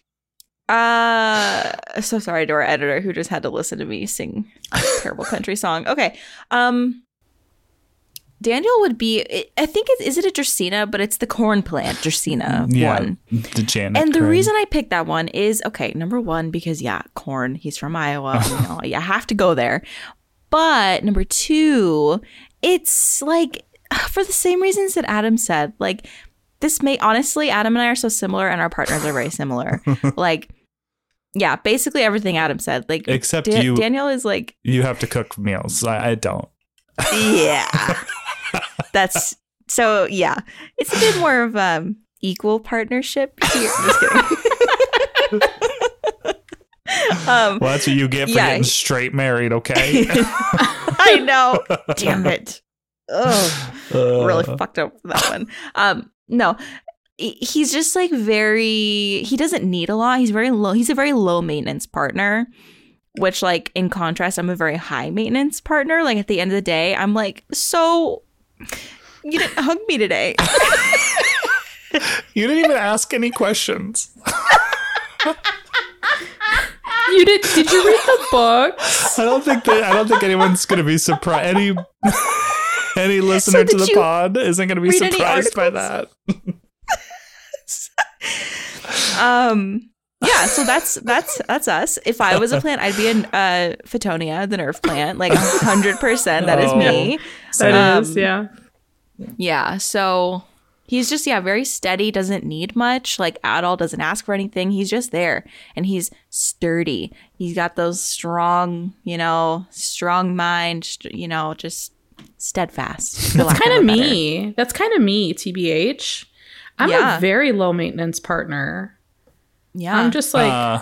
[SPEAKER 2] Uh. So sorry to our editor who just had to listen to me sing a terrible country song. Okay. Um. Daniel would be. I think it's is it a Dracaena, but it's the corn plant Dracaena
[SPEAKER 4] Yeah,
[SPEAKER 2] one.
[SPEAKER 4] the Janet.
[SPEAKER 2] And the
[SPEAKER 4] corn.
[SPEAKER 2] reason I picked that one is, okay, number one, because, yeah, corn, he's from Iowa. You know, you have to go there. But number two, it's like, for the same reasons that Adam said, like, this may, honestly, Adam and I are so similar and our partners are very similar. Like, yeah, basically everything Adam said. Like,
[SPEAKER 4] Except
[SPEAKER 2] Da-
[SPEAKER 4] you,
[SPEAKER 2] Daniel is like,
[SPEAKER 4] you have to cook meals. I, I don't.
[SPEAKER 2] yeah. That's, so, yeah. It's a bit more of um equal partnership here. Just kidding. um,
[SPEAKER 4] Well, that's what you get for
[SPEAKER 2] yeah.
[SPEAKER 4] getting straight married, okay?
[SPEAKER 2] I know. Damn it. Ugh.
[SPEAKER 4] Uh,
[SPEAKER 2] Really fucked up for that one. Um, no. He- He's just like very, he doesn't need a lot. He's very low. He's a very low maintenance partner, which like in contrast, I'm a very high maintenance partner. Like at the end of the day, I'm like, so you didn't hug me today.
[SPEAKER 4] You didn't even ask any questions.
[SPEAKER 3] You did? Did you read the book?
[SPEAKER 4] I don't think that I don't think anyone's going to be surprised. Any any listener
[SPEAKER 2] did
[SPEAKER 4] to the
[SPEAKER 2] you
[SPEAKER 4] pod isn't going to be
[SPEAKER 2] read any
[SPEAKER 4] surprised by
[SPEAKER 2] articles?
[SPEAKER 4] that.
[SPEAKER 2] Um. Yeah, so that's that's that's us. If I was a plant, I'd be a uh, Photonia, the Nerf plant, like one hundred percent. That is
[SPEAKER 4] Oh.
[SPEAKER 2] me.
[SPEAKER 3] That
[SPEAKER 2] Um,
[SPEAKER 3] is, yeah.
[SPEAKER 2] Yeah, so he's just, yeah, very steady, doesn't need much, like at all, doesn't ask for anything. He's just there, and he's sturdy. He's got those strong, you know, strong mind, st- you know, just steadfast. for
[SPEAKER 3] That's
[SPEAKER 2] lack
[SPEAKER 3] kind
[SPEAKER 2] a
[SPEAKER 3] of
[SPEAKER 2] better-
[SPEAKER 3] me. That's kind of me, T B H. I'm
[SPEAKER 2] Yeah.
[SPEAKER 3] a very low maintenance partner.
[SPEAKER 2] Yeah.
[SPEAKER 3] I'm just like,
[SPEAKER 4] uh,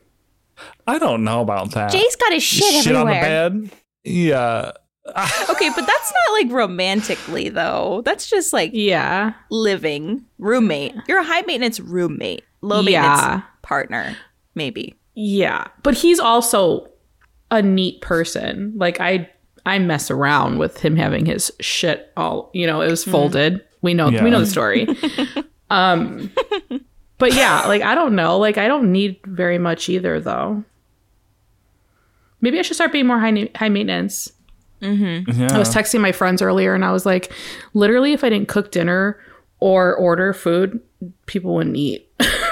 [SPEAKER 4] I don't know about that.
[SPEAKER 2] Jay's got his shit,
[SPEAKER 4] Shit on the
[SPEAKER 2] everywhere.
[SPEAKER 4] bed. Yeah.
[SPEAKER 2] Okay, but that's not like romantically, though. That's just like
[SPEAKER 3] yeah.
[SPEAKER 2] living roommate. You're a high maintenance roommate, low maintenance
[SPEAKER 3] Yeah.
[SPEAKER 2] partner, maybe.
[SPEAKER 3] Yeah. But he's also a neat person. Like I I mess around with him having his shit all, you know, it was folded. We know
[SPEAKER 4] Yeah.
[SPEAKER 3] we know the story. um But yeah, like I don't know. Like I don't need very much either though. Maybe I should start being more high high maintenance.
[SPEAKER 4] Yeah.
[SPEAKER 3] I was texting my friends earlier and I was like, literally, if I didn't cook dinner or order food, people wouldn't eat.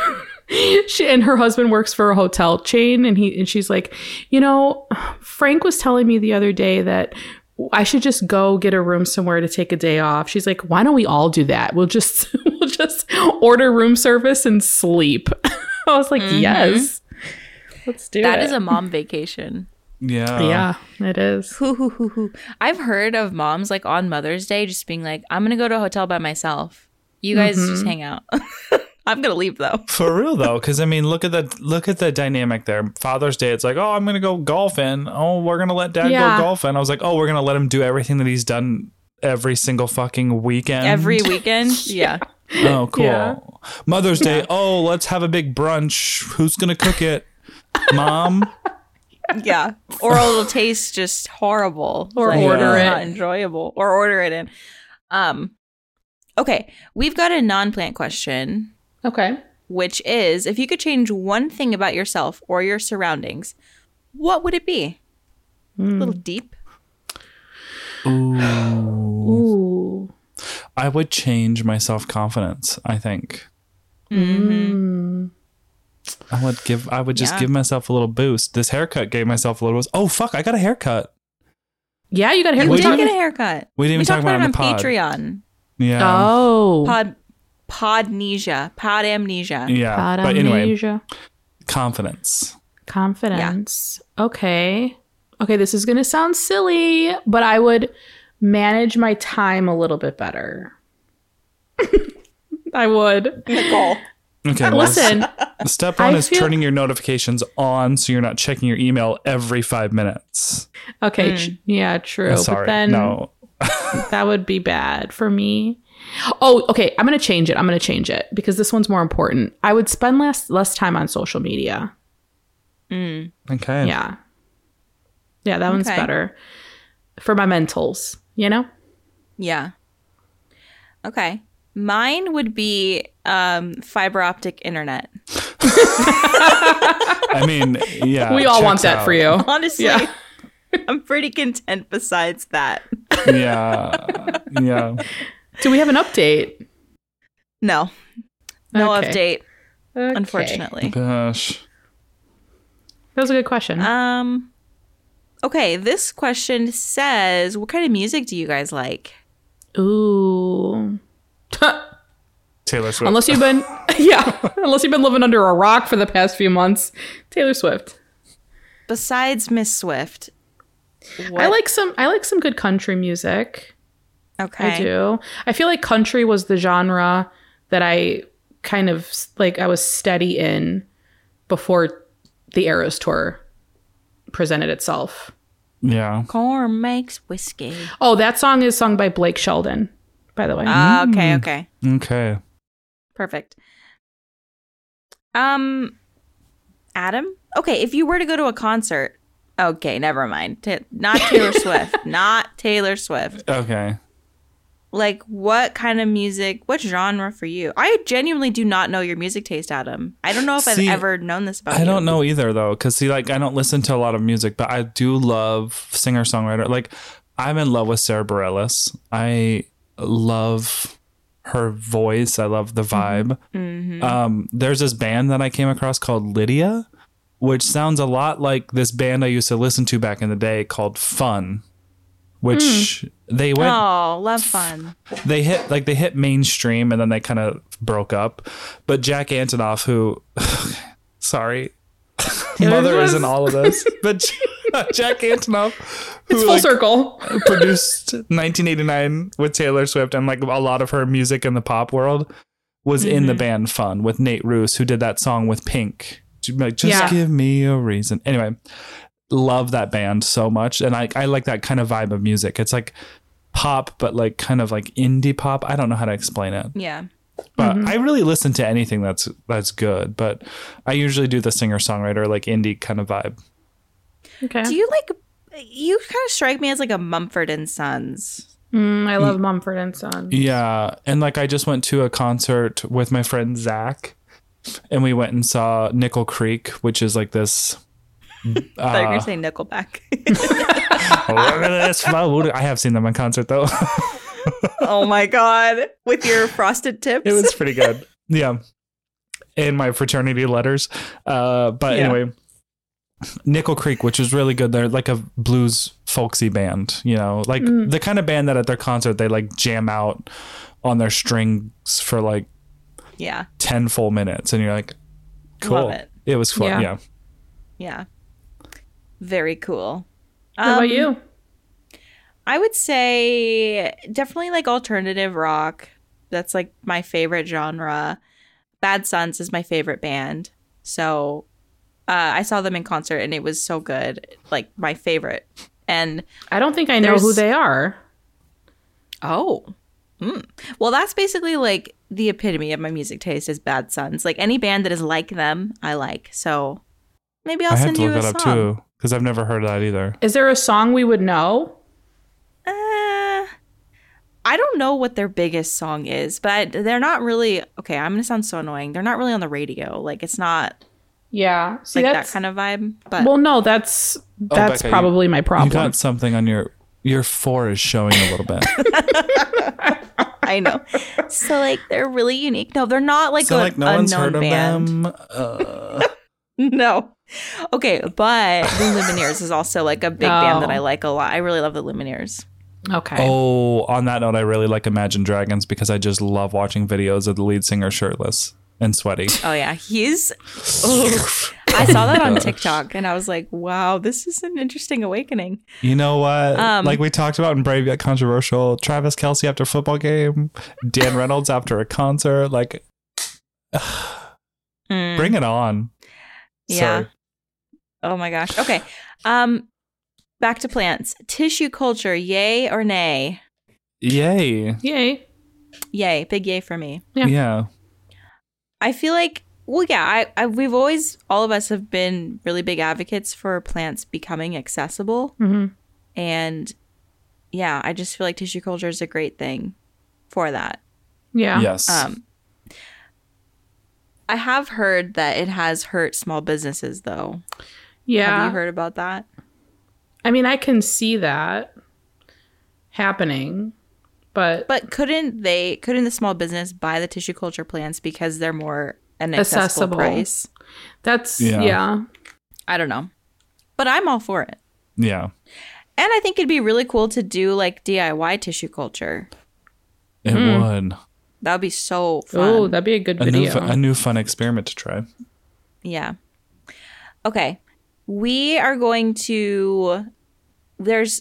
[SPEAKER 3] She and her husband works for a hotel chain, and he and she's like, you know, Frank was telling me the other day that I should just go get a room somewhere to take a day off. She's like, why don't we all do that? We'll just we'll just order room service and sleep. I was like, yes, let's do
[SPEAKER 2] That
[SPEAKER 3] it.
[SPEAKER 2] is a mom vacation.
[SPEAKER 4] Yeah.
[SPEAKER 3] yeah, it is.
[SPEAKER 2] Hoo, hoo, hoo, hoo. I've heard of moms like on Mother's Day just being like, I'm going to go to a hotel by myself. You guys just hang out. I'm going to leave though.
[SPEAKER 4] For real though, because I mean, look at the look at the dynamic there. Father's Day, it's like, oh, I'm gonna go golfing. Oh, we're gonna let Dad
[SPEAKER 3] Yeah.
[SPEAKER 4] go golfing. I was like, oh, we're gonna let him do everything that he's done every single fucking weekend.
[SPEAKER 2] Every weekend. Yeah.
[SPEAKER 4] Oh, cool.
[SPEAKER 3] Yeah.
[SPEAKER 4] Mother's Day. Oh, let's have a big brunch. Who's gonna cook it? Mom.
[SPEAKER 2] Yeah. Or it'll taste just horrible.
[SPEAKER 3] Or
[SPEAKER 2] Like,
[SPEAKER 3] order
[SPEAKER 2] it's
[SPEAKER 3] it.
[SPEAKER 2] not enjoyable. Or order it in. Um, okay. We've got a non-plant question,
[SPEAKER 3] Okay.
[SPEAKER 2] which is, if you could change one thing about yourself or your surroundings, what would it be? A little deep.
[SPEAKER 4] Ooh.
[SPEAKER 3] Ooh.
[SPEAKER 4] I would change my self-confidence, I think.
[SPEAKER 3] Mm.
[SPEAKER 4] I would give I would just
[SPEAKER 2] Yeah.
[SPEAKER 4] give myself a little boost. This haircut gave myself a little boost. Oh fuck, I got a haircut.
[SPEAKER 3] Yeah, you got hair.
[SPEAKER 2] You
[SPEAKER 3] we
[SPEAKER 2] did
[SPEAKER 3] talked-
[SPEAKER 2] get a haircut.
[SPEAKER 4] We didn't even
[SPEAKER 2] we
[SPEAKER 4] talk
[SPEAKER 2] talked
[SPEAKER 4] about
[SPEAKER 2] about
[SPEAKER 4] it
[SPEAKER 2] it
[SPEAKER 4] on the
[SPEAKER 2] on
[SPEAKER 4] pod.
[SPEAKER 2] Patreon.
[SPEAKER 4] Yeah.
[SPEAKER 3] Oh.
[SPEAKER 2] Pod, podnesia. Podamnesia.
[SPEAKER 4] Yeah. But anyway,
[SPEAKER 3] Amnesia.
[SPEAKER 4] confidence.
[SPEAKER 3] Confidence. Okay. Okay, this is going to sound silly, but I would manage my time a little bit better. I would.
[SPEAKER 2] Nicole.
[SPEAKER 4] Okay. well,
[SPEAKER 3] Listen,
[SPEAKER 4] s- Step one
[SPEAKER 3] I
[SPEAKER 4] is
[SPEAKER 3] feel-
[SPEAKER 4] turning your notifications on so you're not checking your email every five minutes.
[SPEAKER 3] okay, ch- yeah, true.
[SPEAKER 4] Uh, Sorry.
[SPEAKER 3] But then
[SPEAKER 4] no.
[SPEAKER 3] that would be bad for me. Oh, okay. I'm going to change it. I'm going to change it because this one's more important. I would spend less less time on social media.
[SPEAKER 4] Okay.
[SPEAKER 3] Yeah. Yeah, that one's
[SPEAKER 2] Okay.
[SPEAKER 3] better for my mentals, you know?
[SPEAKER 2] Yeah. Okay. Mine would be um, fiber optic internet.
[SPEAKER 4] I mean, yeah.
[SPEAKER 3] we all want
[SPEAKER 4] checks
[SPEAKER 3] that
[SPEAKER 4] out.
[SPEAKER 3] for you.
[SPEAKER 2] Honestly,
[SPEAKER 3] Yeah.
[SPEAKER 2] I'm pretty content besides that.
[SPEAKER 4] Yeah. Yeah.
[SPEAKER 3] Do we have an update?
[SPEAKER 2] No. No
[SPEAKER 3] Okay.
[SPEAKER 2] update,
[SPEAKER 3] Okay.
[SPEAKER 2] unfortunately.
[SPEAKER 4] Gosh.
[SPEAKER 3] That was a good question.
[SPEAKER 2] Um Okay, this question says, what kind of music do you guys like?
[SPEAKER 3] Ooh.
[SPEAKER 4] Taylor Swift.
[SPEAKER 3] Unless you've been, yeah, unless you've been living under a rock for the past few months, Taylor Swift.
[SPEAKER 2] Besides Miss Swift. What?
[SPEAKER 3] I like some. I like some good country music.
[SPEAKER 2] Okay.
[SPEAKER 3] I do. I feel like country was the genre that I kind of like. I was steady in before the Eras tour presented itself.
[SPEAKER 4] Yeah.
[SPEAKER 2] Corn makes whiskey.
[SPEAKER 3] Oh, that song is sung by Blake Sheldon, by the way.
[SPEAKER 2] Ah, okay, okay.
[SPEAKER 4] Okay.
[SPEAKER 2] Perfect. Um, Adam? Okay, if you were to go to a concert, okay, never mind. Ta- not Taylor Swift. Not Taylor Swift.
[SPEAKER 4] Okay.
[SPEAKER 2] Like, what kind of music, what genre for you? I genuinely do not know your music taste, Adam. I don't know if
[SPEAKER 4] See,
[SPEAKER 2] I've ever known this about
[SPEAKER 4] I
[SPEAKER 2] you.
[SPEAKER 4] don't know either though, because see, like I don't listen to a lot of music, but I do love singer songwriter. Like I'm in love with Sarah Bareilles. I love her voice. I love the vibe.
[SPEAKER 2] Mm-hmm.
[SPEAKER 4] Um, there's this band that I came across called Lydia, which sounds a lot like this band I used to listen to back in the day called Fun, which they went.
[SPEAKER 2] Oh, love fun.
[SPEAKER 4] They hit like they hit mainstream and then they kind of broke up. But Jack Antonoff, who sorry, mother
[SPEAKER 3] Swift.
[SPEAKER 4] isn't all of this, but Jack Antonoff, who
[SPEAKER 3] It's full
[SPEAKER 4] like,
[SPEAKER 3] circle.
[SPEAKER 4] produced nineteen eighty-nine with Taylor Swift and like a lot of her music in the pop world, was in the band Fun with Nate Roos, who did that song with Pink. Like, just
[SPEAKER 3] Yeah.
[SPEAKER 4] give me a reason. Anyway, love that band so much, and I I like that kind of vibe of music. It's like pop, but like kind of like indie pop. I don't know how to explain it,
[SPEAKER 2] Yeah.
[SPEAKER 4] but I really listen to anything that's that's good. But I usually do the singer songwriter like indie kind of vibe.
[SPEAKER 3] Okay.
[SPEAKER 2] Do you like, you kind of strike me as like a Mumford and Sons.
[SPEAKER 3] Mm, I love Mumford and Sons.
[SPEAKER 4] Yeah, and like I just went to a concert with my friend Zach, and we went and saw Nickel Creek, which is like this.
[SPEAKER 2] I thought you were
[SPEAKER 4] Uh,
[SPEAKER 2] going to say Nickelback.
[SPEAKER 4] Look at this food. I have seen them in concert though.
[SPEAKER 2] Oh my God. With your frosted tips?
[SPEAKER 4] It was pretty good. Yeah. In my fraternity letters. Uh, but
[SPEAKER 2] Yeah.
[SPEAKER 4] anyway, Nickel Creek, which was really good. They're like a blues folksy band, you know, like the kind of band that at their concert, they like jam out on their strings for like
[SPEAKER 2] Yeah.
[SPEAKER 4] ten full minutes. And you're like, cool.
[SPEAKER 2] Love it.
[SPEAKER 4] was fun.
[SPEAKER 3] Yeah.
[SPEAKER 4] Yeah.
[SPEAKER 2] Yeah. Very cool.
[SPEAKER 3] What about
[SPEAKER 2] Um,
[SPEAKER 3] you?
[SPEAKER 2] I would say definitely like alternative rock. That's like my favorite genre. Bad Sons is my favorite band. So uh, I saw them in concert and it was so good. Like my favorite. And
[SPEAKER 3] I don't think I know
[SPEAKER 2] there's-
[SPEAKER 3] who they are.
[SPEAKER 2] oh. Mm. Well, that's basically like the epitome of my music taste is Bad Sons. Like any band that is like them, I like. So maybe I'll
[SPEAKER 4] I have
[SPEAKER 2] send
[SPEAKER 4] to
[SPEAKER 2] you
[SPEAKER 4] look
[SPEAKER 2] a
[SPEAKER 4] that up
[SPEAKER 2] song.
[SPEAKER 4] too. Because I've never heard of that either.
[SPEAKER 3] Is there a song we would know?
[SPEAKER 2] Uh, I don't know what their biggest song is, but they're not really. Okay, I'm gonna sound so annoying. They're not really on the radio. Like it's not
[SPEAKER 3] Yeah. See,
[SPEAKER 2] like
[SPEAKER 3] that's,
[SPEAKER 2] that kind of vibe. But
[SPEAKER 3] well, no, that's that's
[SPEAKER 4] Becca,
[SPEAKER 3] probably
[SPEAKER 4] you-
[SPEAKER 3] my
[SPEAKER 4] You
[SPEAKER 3] problem.
[SPEAKER 4] got something on your your four is showing a little bit.
[SPEAKER 2] I know. So like they're really unique. No, they're not like
[SPEAKER 4] So
[SPEAKER 2] a
[SPEAKER 4] like no one's
[SPEAKER 2] unknown
[SPEAKER 4] heard
[SPEAKER 2] band.
[SPEAKER 4] of them. Uh,
[SPEAKER 2] No. Okay, but the Lumineers is also like a big band that I
[SPEAKER 3] Oh.
[SPEAKER 2] like a lot. I really love the Lumineers.
[SPEAKER 3] Okay.
[SPEAKER 4] oh, on that note, I really like Imagine Dragons because I just love watching videos of the lead singer shirtless and sweaty.
[SPEAKER 2] Oh yeah, he's. Oh, I saw that on TikTok and I was like, "Wow, this is an interesting awakening."
[SPEAKER 4] You know what?
[SPEAKER 2] Um,
[SPEAKER 4] like we talked about in Brave Yet Controversial, Travis Kelce after a football game, Dan Reynolds after a concert. Like,
[SPEAKER 2] Mm,
[SPEAKER 4] bring it on.
[SPEAKER 2] yeah.
[SPEAKER 4] Sorry.
[SPEAKER 2] Oh my gosh. Okay. Um, back to plants. Tissue culture. Yay or nay?
[SPEAKER 4] Yay.
[SPEAKER 3] Yay.
[SPEAKER 2] Yay. Big yay for me.
[SPEAKER 3] Yeah.
[SPEAKER 4] Yeah.
[SPEAKER 2] I feel like, well, yeah, I, I we've always, all of us have been really big advocates for plants becoming accessible.
[SPEAKER 3] Mm-hmm.
[SPEAKER 2] And yeah, I just feel like tissue culture is a great thing for that.
[SPEAKER 3] Yeah.
[SPEAKER 4] Yes.
[SPEAKER 2] Um, I have heard that it has hurt small businesses, though.
[SPEAKER 3] Yeah.
[SPEAKER 2] Have you heard about that?
[SPEAKER 3] I mean, I can see that happening, but,
[SPEAKER 2] But couldn't they, couldn't the small business buy the tissue culture plants because they're more an accessible,
[SPEAKER 3] Accessible.
[SPEAKER 2] price?
[SPEAKER 3] that's
[SPEAKER 4] Yeah.
[SPEAKER 3] yeah.
[SPEAKER 2] I don't know. But I'm all for it.
[SPEAKER 4] yeah.
[SPEAKER 2] And I think it'd be really cool to do like D I Y tissue culture.
[SPEAKER 4] It
[SPEAKER 3] Hmm.
[SPEAKER 4] would.
[SPEAKER 2] That would be so fun.
[SPEAKER 3] Oh, that'd be a good
[SPEAKER 4] A new,
[SPEAKER 3] video.
[SPEAKER 4] fu- a new fun experiment to try.
[SPEAKER 2] Yeah. Okay. We are going to there's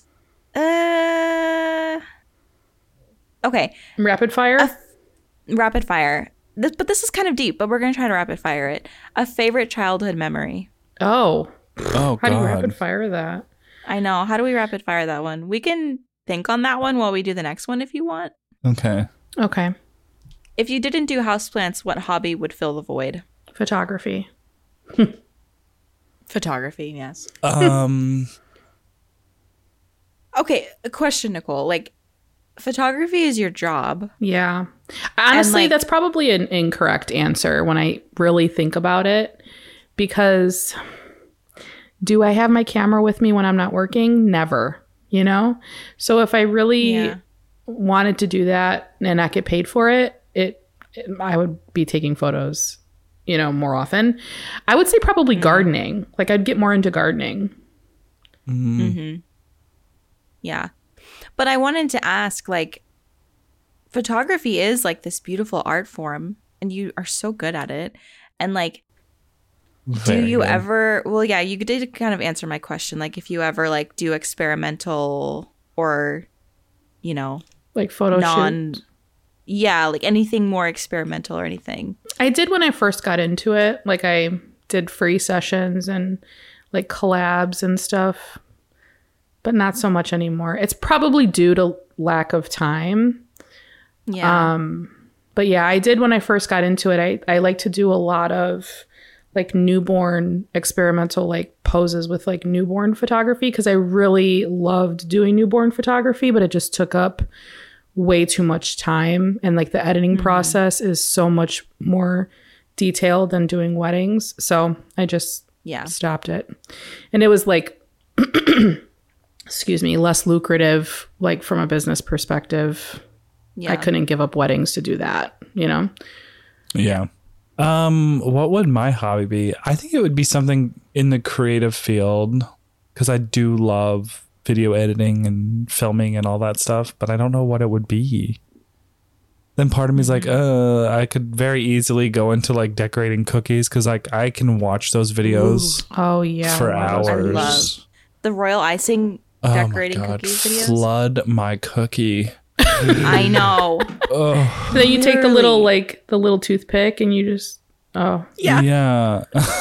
[SPEAKER 2] uh Okay,
[SPEAKER 3] Rapid fire.
[SPEAKER 2] rapid fire. This, but this is kind of deep, but we're going to try to rapid fire it. A favorite childhood memory.
[SPEAKER 3] oh,
[SPEAKER 4] Oh,
[SPEAKER 3] how do you
[SPEAKER 4] God.
[SPEAKER 3] rapid fire that?
[SPEAKER 2] I know. How do we rapid fire that one? We can think on that one while we do the next one if you want.
[SPEAKER 4] Okay.
[SPEAKER 3] Okay,
[SPEAKER 2] If you didn't do houseplants, what hobby would fill the void?
[SPEAKER 3] photography.
[SPEAKER 2] Photography, yes.
[SPEAKER 4] Um,
[SPEAKER 2] Okay, a question, Nicole. Like, photography is your job.
[SPEAKER 3] Yeah. Honestly,
[SPEAKER 2] like-
[SPEAKER 3] that's probably an incorrect answer when I really think about it, because do I have my camera with me when I'm not working? Never, you know? So if I really
[SPEAKER 2] Yeah.
[SPEAKER 3] wanted to do that and not get paid for it, it, it I would be taking photos, you know, more often. I would say probably gardening. Like I'd get more into gardening.
[SPEAKER 2] Mm-hmm. Yeah. But I wanted to ask, like, photography is like this beautiful art form, and you are so good at it. And like, do
[SPEAKER 4] very
[SPEAKER 2] you
[SPEAKER 4] good.
[SPEAKER 2] ever, well, yeah, you did kind of answer my question. Like, if you ever like do experimental or, you know,
[SPEAKER 3] Like photo
[SPEAKER 2] non,
[SPEAKER 3] shoot.
[SPEAKER 2] yeah, like anything more experimental or anything.
[SPEAKER 3] I did when I first got into it. Like I did free sessions and like collabs and stuff, but not so much anymore. It's probably due to lack of time.
[SPEAKER 2] Yeah.
[SPEAKER 3] Um, but yeah, I did when I first got into it. I, I like to do a lot of like newborn experimental like poses with like newborn photography because I really loved doing newborn photography, but it just took up way too much time. And like the editing
[SPEAKER 2] Mm-hmm.
[SPEAKER 3] process is so much more detailed than doing weddings. So I just
[SPEAKER 2] yeah.
[SPEAKER 3] stopped it. And it was like, excuse me, less lucrative, like from a business perspective.
[SPEAKER 2] Yeah.
[SPEAKER 3] I couldn't give up weddings to do that, you know?
[SPEAKER 4] Yeah. Um, what would my hobby be? I think it would be something in the creative field because I do love video editing and filming and all that stuff, but I don't know what it would be. Then part of me is like, uh, I could very easily go into like decorating cookies because like I can watch those videos
[SPEAKER 3] Oh, yeah.
[SPEAKER 4] for
[SPEAKER 3] Wow.
[SPEAKER 4] hours.
[SPEAKER 2] I love the royal icing
[SPEAKER 4] Oh my
[SPEAKER 2] decorating
[SPEAKER 4] God,
[SPEAKER 2] cookies videos.
[SPEAKER 4] flood my cookie.
[SPEAKER 2] I know.
[SPEAKER 4] Oh,
[SPEAKER 3] Then you take the little,
[SPEAKER 2] Literally.
[SPEAKER 3] like, the little toothpick and you just, oh,
[SPEAKER 2] Yeah.
[SPEAKER 4] yeah.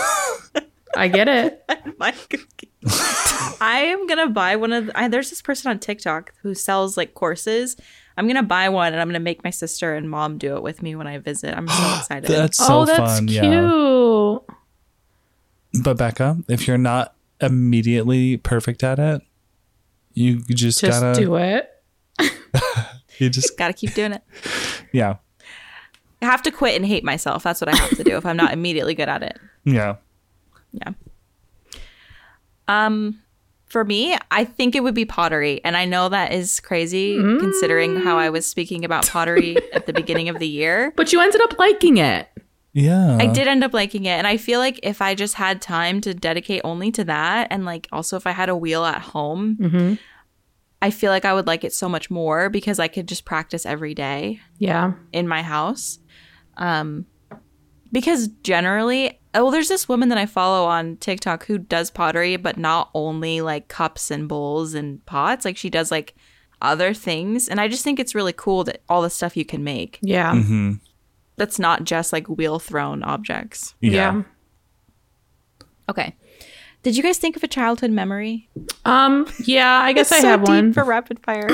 [SPEAKER 3] I get it.
[SPEAKER 2] My cookie. I am gonna buy one of. The, I, there's this person on TikTok who sells like courses. I'm gonna buy one and I'm gonna make my sister and mom do it with me when I visit. I'm so excited.
[SPEAKER 4] That's so
[SPEAKER 3] oh, that's
[SPEAKER 4] fun.
[SPEAKER 3] cute.
[SPEAKER 4] Yeah. But Becca, if you're not immediately perfect at it. You just,
[SPEAKER 3] Just
[SPEAKER 4] gotta
[SPEAKER 3] do it.
[SPEAKER 4] You just
[SPEAKER 2] Gotta keep doing it.
[SPEAKER 4] yeah.
[SPEAKER 2] I have to quit and hate myself. That's what I have to do if I'm not immediately good at it.
[SPEAKER 4] Yeah.
[SPEAKER 2] Yeah. Um, for me, I think it would be pottery. And I know that is crazy
[SPEAKER 3] Mm.
[SPEAKER 2] considering how I was speaking about pottery at the beginning of the year.
[SPEAKER 3] But you ended up liking it.
[SPEAKER 4] Yeah.
[SPEAKER 2] I did end up liking it. And I feel like if I just had time to dedicate only to that, and like also if I had a wheel at home,
[SPEAKER 3] Mm-hmm.
[SPEAKER 2] I feel like I would like it so much more because I could just practice every day
[SPEAKER 3] Yeah.
[SPEAKER 2] in my house. Um, because generally, well, there's this woman that I follow on TikTok who does pottery, but not only like cups and bowls and pots. Like she does like other things. And I just think it's really cool that all the stuff you can make.
[SPEAKER 3] Yeah.
[SPEAKER 4] Mm-hmm.
[SPEAKER 2] That's not just like wheel thrown objects.
[SPEAKER 4] Yeah.
[SPEAKER 3] Yeah.
[SPEAKER 2] Okay. Did you guys think of a childhood memory?
[SPEAKER 3] Um, yeah, I guess
[SPEAKER 2] It's
[SPEAKER 3] I
[SPEAKER 2] so
[SPEAKER 3] have
[SPEAKER 2] deep
[SPEAKER 3] one.
[SPEAKER 2] for rapid fire.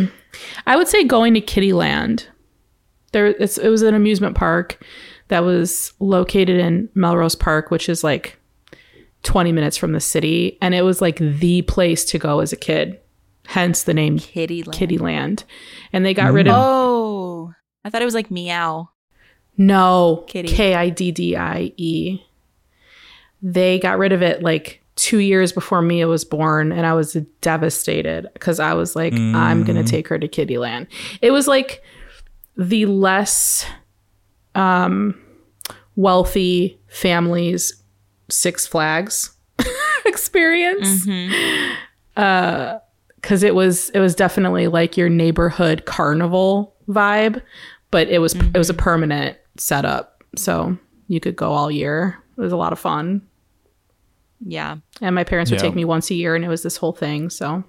[SPEAKER 3] I would say going to Kittyland. There, it's, it was an amusement park that was located in Melrose Park, which is like twenty minutes from the city, and it was like the place to go as a kid. Hence the name
[SPEAKER 2] Kittyland.
[SPEAKER 3] Kittyland. And they got rid of
[SPEAKER 2] Oh, I thought it was like meow.
[SPEAKER 3] no
[SPEAKER 2] Kitty.
[SPEAKER 3] K I D D I E. They got rid of it like two years before Mia was born, and I was devastated because I was like,
[SPEAKER 4] Mm.
[SPEAKER 3] I'm gonna take her to Kittyland. It was like the less um, wealthy families Six Flags experience,
[SPEAKER 2] Mm-hmm.
[SPEAKER 3] uh, because it was it was definitely like your neighborhood carnival vibe, but it was
[SPEAKER 2] Mm-hmm.
[SPEAKER 3] it was a permanent setup, so you could go all year. It was a lot of fun.
[SPEAKER 2] Yeah.
[SPEAKER 3] And my parents would
[SPEAKER 4] Yeah.
[SPEAKER 3] take me once a year, and it was this whole thing. So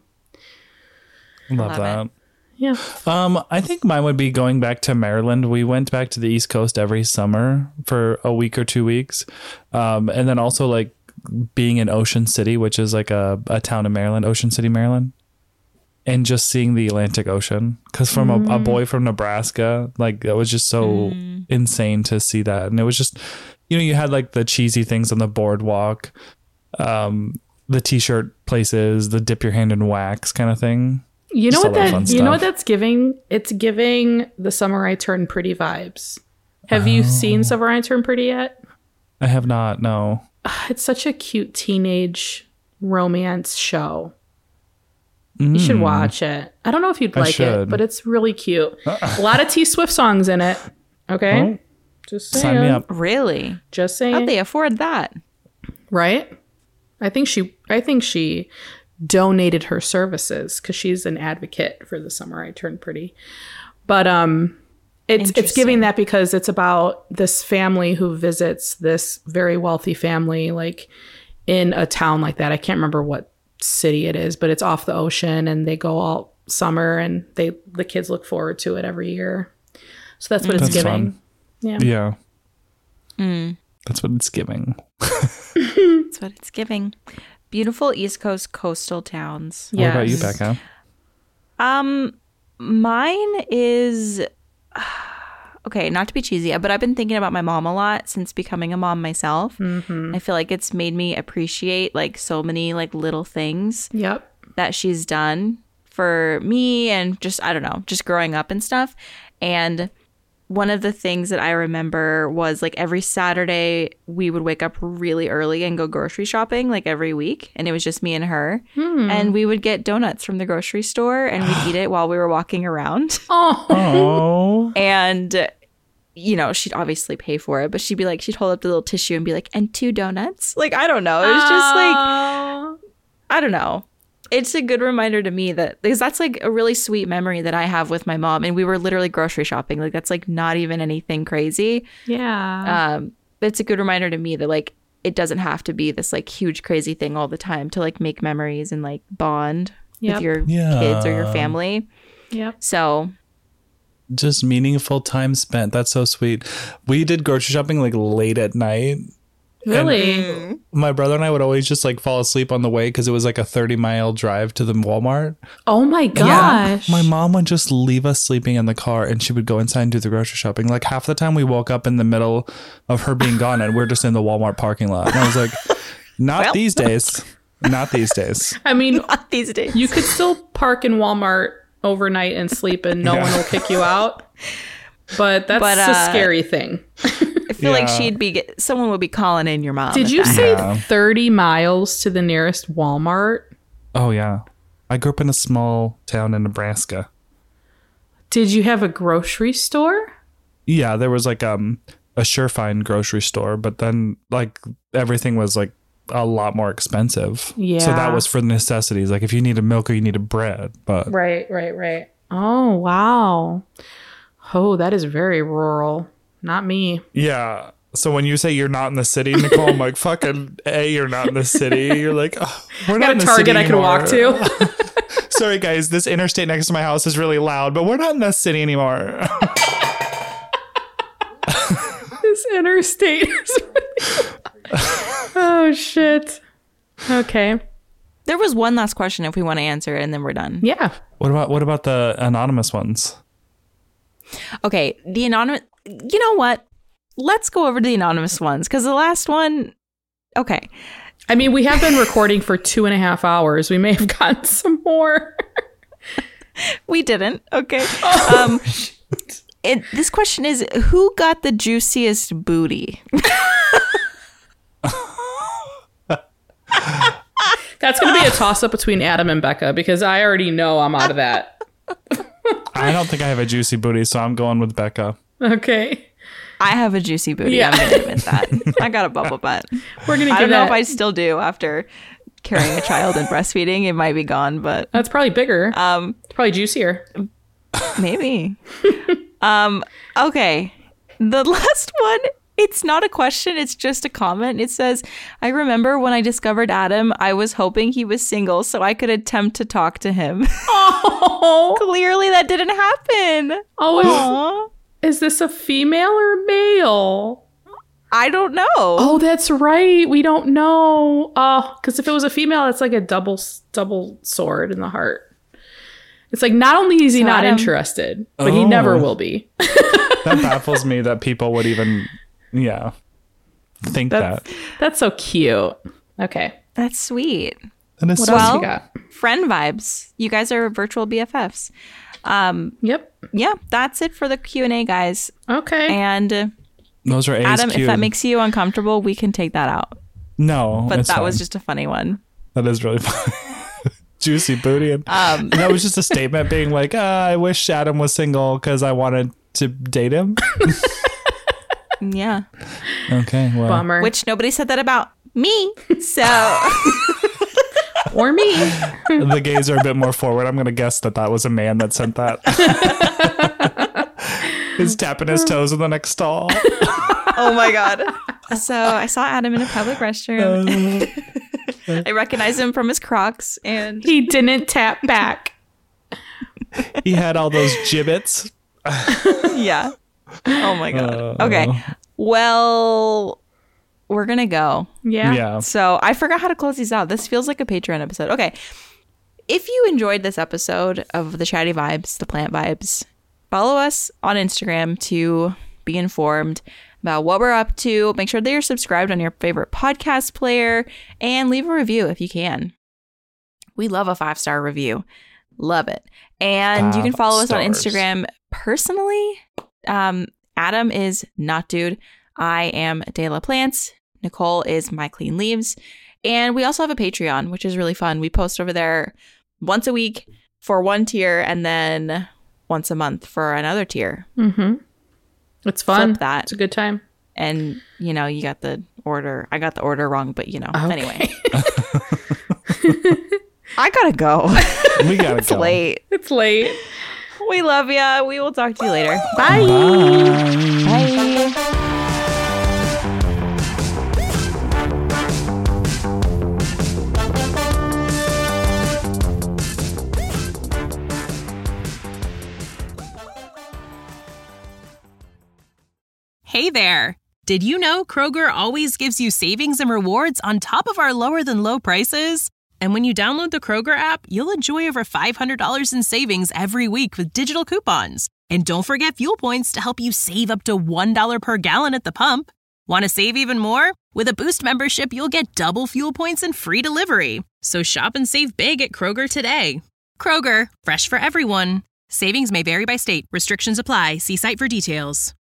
[SPEAKER 4] Love,
[SPEAKER 2] Love
[SPEAKER 4] that.
[SPEAKER 2] it.
[SPEAKER 3] yeah,
[SPEAKER 4] Um, I think mine would be going back to Maryland. We went back to the East Coast every summer for a week or two weeks. Um, and then also like being in Ocean City, which is like a, a town in Maryland, Ocean City, Maryland. And just seeing the Atlantic Ocean. Because from a, a boy from Nebraska, like it was just so insane to see that. And it was just, you know, you had like the cheesy things on the boardwalk, um, the t-shirt places, the dip your hand in wax kind of thing.
[SPEAKER 3] you know
[SPEAKER 4] Just a
[SPEAKER 3] what
[SPEAKER 4] lot of fun
[SPEAKER 3] that you know what
[SPEAKER 4] stuff.
[SPEAKER 3] that's giving? It's giving The Summer I Turned Pretty vibes. Have you
[SPEAKER 4] Oh.
[SPEAKER 3] seen Summer I Turned Pretty yet?
[SPEAKER 4] I have not, no.
[SPEAKER 3] It's such a cute teenage romance show. You should watch it. I don't know if you'd
[SPEAKER 4] Mm. I
[SPEAKER 3] like it,
[SPEAKER 4] should.
[SPEAKER 3] but it's really cute. A lot of T Swift songs in it. Okay,
[SPEAKER 4] Oh,
[SPEAKER 3] just saying.
[SPEAKER 4] sign me up.
[SPEAKER 2] Really?
[SPEAKER 3] Just saying.
[SPEAKER 2] How'd they afford that?
[SPEAKER 3] Right? I think she. I think she donated her services because she's an advocate for The Summer I Turned Pretty. But um, it's it's
[SPEAKER 2] Interesting.
[SPEAKER 3] giving that because it's about this family who visits this very wealthy family, like in a town like that. I can't remember what city it is, but it's off the ocean, and they go all summer, and they the kids look forward to it every year. So that's what it's
[SPEAKER 4] That's
[SPEAKER 3] giving.
[SPEAKER 4] fun.
[SPEAKER 3] Yeah.
[SPEAKER 4] Yeah.
[SPEAKER 2] Mm.
[SPEAKER 4] That's what it's giving.
[SPEAKER 2] That's what it's giving. Beautiful East Coast coastal towns.
[SPEAKER 4] What about you,
[SPEAKER 3] Yes.
[SPEAKER 4] Becca?
[SPEAKER 2] Um, mine is okay. Not to be cheesy, but I've been thinking about my mom a lot since becoming a mom myself.
[SPEAKER 3] Mm-hmm.
[SPEAKER 2] I feel like it's made me appreciate like so many like little things
[SPEAKER 3] Yep.
[SPEAKER 2] that she's done for me and just I don't know, just growing up and stuff. And one of the things that I remember was like every Saturday we would wake up really early and go grocery shopping like every week, and it was just me and her.
[SPEAKER 3] Hmm.
[SPEAKER 2] And we would get donuts from the grocery store and we'd eat it while we were walking around.
[SPEAKER 3] Oh.
[SPEAKER 4] Oh.
[SPEAKER 2] And you know, she'd obviously pay for it, but she'd be like, she'd hold up the little tissue and be like, and two donuts. Like, I don't know. It was just like,
[SPEAKER 3] Oh.
[SPEAKER 2] I don't know. It's a good reminder to me that because that's like a really sweet memory that I have with my mom. And we were literally grocery shopping. Like that's like not even anything crazy.
[SPEAKER 3] Yeah.
[SPEAKER 2] Um, but it's a good reminder to me that like it doesn't have to be this like huge crazy thing all the time to like make memories and like bond
[SPEAKER 3] Yep.
[SPEAKER 2] with your
[SPEAKER 4] Yeah.
[SPEAKER 2] kids or your family.
[SPEAKER 3] Yep.
[SPEAKER 2] So
[SPEAKER 4] Just meaningful time spent. That's so sweet. We did grocery shopping like late at night.
[SPEAKER 3] Really?
[SPEAKER 4] My brother and I would always just like fall asleep on the way because it was like a thirty mile drive to the Walmart.
[SPEAKER 3] Oh my gosh.
[SPEAKER 4] My mom would just leave us sleeping in the car and she would go inside and do the grocery shopping. Like half the time we woke up in the middle of her being gone and we're just in the Walmart parking lot. And I was like, not
[SPEAKER 2] Well.
[SPEAKER 4] these days. Not these days.
[SPEAKER 3] I mean,
[SPEAKER 2] Not these days.
[SPEAKER 3] you could still park in Walmart overnight and sleep and no
[SPEAKER 4] Yeah.
[SPEAKER 3] one will kick you out. But that's
[SPEAKER 2] But,
[SPEAKER 3] a
[SPEAKER 2] uh,
[SPEAKER 3] scary thing.
[SPEAKER 2] I feel like
[SPEAKER 4] Yeah.
[SPEAKER 2] she'd be, get- someone would be calling in your mom.
[SPEAKER 3] Did
[SPEAKER 2] if
[SPEAKER 3] you
[SPEAKER 2] that
[SPEAKER 3] say
[SPEAKER 4] Yeah.
[SPEAKER 3] thirty miles to the nearest Walmart?
[SPEAKER 4] Oh, yeah. I grew up in a small town in Nebraska.
[SPEAKER 3] Did you have a grocery store?
[SPEAKER 4] Yeah, there was like um a Surefine grocery store, but then like everything was like a lot more expensive. So
[SPEAKER 3] Yeah.
[SPEAKER 4] that was for necessities. Like if you needed milk or you needed bread. But
[SPEAKER 3] Right, right, right. Oh, wow. Oh, that is very rural. Not me.
[SPEAKER 4] yeah. So when you say you're not in the city, Nicole, I'm like, fucking A, you're not in the city. You're like, oh, we're not
[SPEAKER 3] Got
[SPEAKER 4] in
[SPEAKER 3] a
[SPEAKER 4] the
[SPEAKER 3] Target
[SPEAKER 4] city
[SPEAKER 3] I can walk
[SPEAKER 4] anymore.
[SPEAKER 3] to.
[SPEAKER 4] Sorry, guys. This interstate next to my house is really loud, but we're not in the city anymore.
[SPEAKER 3] This interstate is Oh, shit. Okay.
[SPEAKER 2] There was one last question if we want to answer it, and then we're done.
[SPEAKER 3] Yeah.
[SPEAKER 4] What about what about the anonymous ones?
[SPEAKER 2] Okay, the anonymous. You know what? Let's go over to the anonymous ones because the last one. Okay,
[SPEAKER 3] I mean, we have been recording for two and a half hours. We may have gotten some more.
[SPEAKER 2] we didn't. Okay. Um, it, this question is: who got the juiciest booty?
[SPEAKER 3] That's going to be a toss-up between Adam and Becca because I already know I'm out of that.
[SPEAKER 4] I don't think I have a juicy booty, so I'm going with Becca.
[SPEAKER 3] Okay.
[SPEAKER 2] I have a juicy booty.
[SPEAKER 3] Yeah.
[SPEAKER 2] I'm gonna admit that. I got a bubble butt.
[SPEAKER 3] We're going to
[SPEAKER 2] I
[SPEAKER 3] give
[SPEAKER 2] don't know
[SPEAKER 3] that.
[SPEAKER 2] if I still do after carrying a child and breastfeeding. It might be gone, but
[SPEAKER 3] That's probably bigger.
[SPEAKER 2] um,
[SPEAKER 3] It's probably juicier.
[SPEAKER 2] maybe. um, okay. The last one. It's not a question, it's just a comment. It says, I remember when I discovered Adam, I was hoping he was single so I could attempt to talk to him.
[SPEAKER 3] Oh,
[SPEAKER 2] Clearly that didn't happen.
[SPEAKER 3] oh
[SPEAKER 2] Aw.
[SPEAKER 3] is, is this a female or male?
[SPEAKER 2] I don't know.
[SPEAKER 3] Oh, that's right. We don't know. Oh, because if it was a female, it's like a double double sword in the heart. It's like not only is he
[SPEAKER 2] So
[SPEAKER 3] not
[SPEAKER 2] Adam-
[SPEAKER 3] interested, but he
[SPEAKER 4] Oh.
[SPEAKER 3] never will be.
[SPEAKER 4] That baffles me that people would even, yeah, think
[SPEAKER 3] That's
[SPEAKER 4] that.
[SPEAKER 3] that's so cute. Okay.
[SPEAKER 2] That's sweet.
[SPEAKER 4] That is
[SPEAKER 3] What
[SPEAKER 4] so
[SPEAKER 3] else
[SPEAKER 2] Well-
[SPEAKER 3] we got?
[SPEAKER 2] Friend vibes. You guys are virtual B F Fs. Um,
[SPEAKER 3] Yep.
[SPEAKER 2] yeah, that's it for the Q and A, guys.
[SPEAKER 3] Okay.
[SPEAKER 2] And uh,
[SPEAKER 4] Those are A's
[SPEAKER 2] Adam, if
[SPEAKER 4] cubed.
[SPEAKER 2] that makes you uncomfortable, we can take that out.
[SPEAKER 4] no,
[SPEAKER 2] But
[SPEAKER 4] it's
[SPEAKER 2] that
[SPEAKER 4] fine.
[SPEAKER 2] was just a funny one.
[SPEAKER 4] That is really funny. Juicy booty. And,
[SPEAKER 2] Um,
[SPEAKER 4] and that was just a statement being like, ah, I wish Adam was single because I wanted to date him.
[SPEAKER 2] Yeah.
[SPEAKER 4] Okay, well.
[SPEAKER 3] Bummer.
[SPEAKER 2] Which nobody said that about me. So
[SPEAKER 3] or me.
[SPEAKER 4] The gays are a bit more forward. I'm going to guess that that was a man that sent that. He's tapping his toes in the next stall.
[SPEAKER 2] oh my god. So I saw Adam in a public restroom. I recognized him from his Crocs, and
[SPEAKER 3] He didn't tap back.
[SPEAKER 4] He had all those gibbets.
[SPEAKER 2] yeah. Oh my god. Okay. Well, we're gonna go.
[SPEAKER 3] Yeah.
[SPEAKER 4] Yeah.
[SPEAKER 2] So I forgot how to close these out. This feels like a Patreon episode. Okay. If you enjoyed this episode of the Chatty Vibes, the Plant Vibes, follow us on Instagram to be informed about what we're up to. Make sure that you're subscribed on your favorite podcast player and leave a review if you can. We love a five-star review. Love it. And you can
[SPEAKER 4] Five
[SPEAKER 2] follow us on
[SPEAKER 4] stars.
[SPEAKER 2] Instagram personally. Um, Adam is Not Dude. I am De La Plants. Nicole is My Clean Leaves. And we also have a Patreon, which is really fun. We post over there once a week for one tier and then once a month for another tier.
[SPEAKER 3] Mm-hmm. It's fun.
[SPEAKER 2] Flip that.
[SPEAKER 3] It's a good time.
[SPEAKER 2] And, you know, you got the order. I got the order wrong, but, you know,
[SPEAKER 3] Okay.
[SPEAKER 2] anyway. I gotta go.
[SPEAKER 4] We got to
[SPEAKER 2] It's
[SPEAKER 4] go.
[SPEAKER 2] late.
[SPEAKER 3] It's late.
[SPEAKER 2] We love ya. We will talk to you later.
[SPEAKER 3] Bye.
[SPEAKER 4] Bye.
[SPEAKER 2] Bye.
[SPEAKER 1] Hey there! Did you know Kroger always gives you savings and rewards on top of our lower than low prices? And when you download the Kroger app, you'll enjoy over five hundred dollars in savings every week with digital coupons. And don't forget fuel points to help you save up to one dollar per gallon at the pump. Want to save even more? With a Boost membership, you'll get double fuel points and free delivery. So shop and save big at Kroger today. Kroger, fresh for everyone. Savings may vary by state. Restrictions apply. See site for details.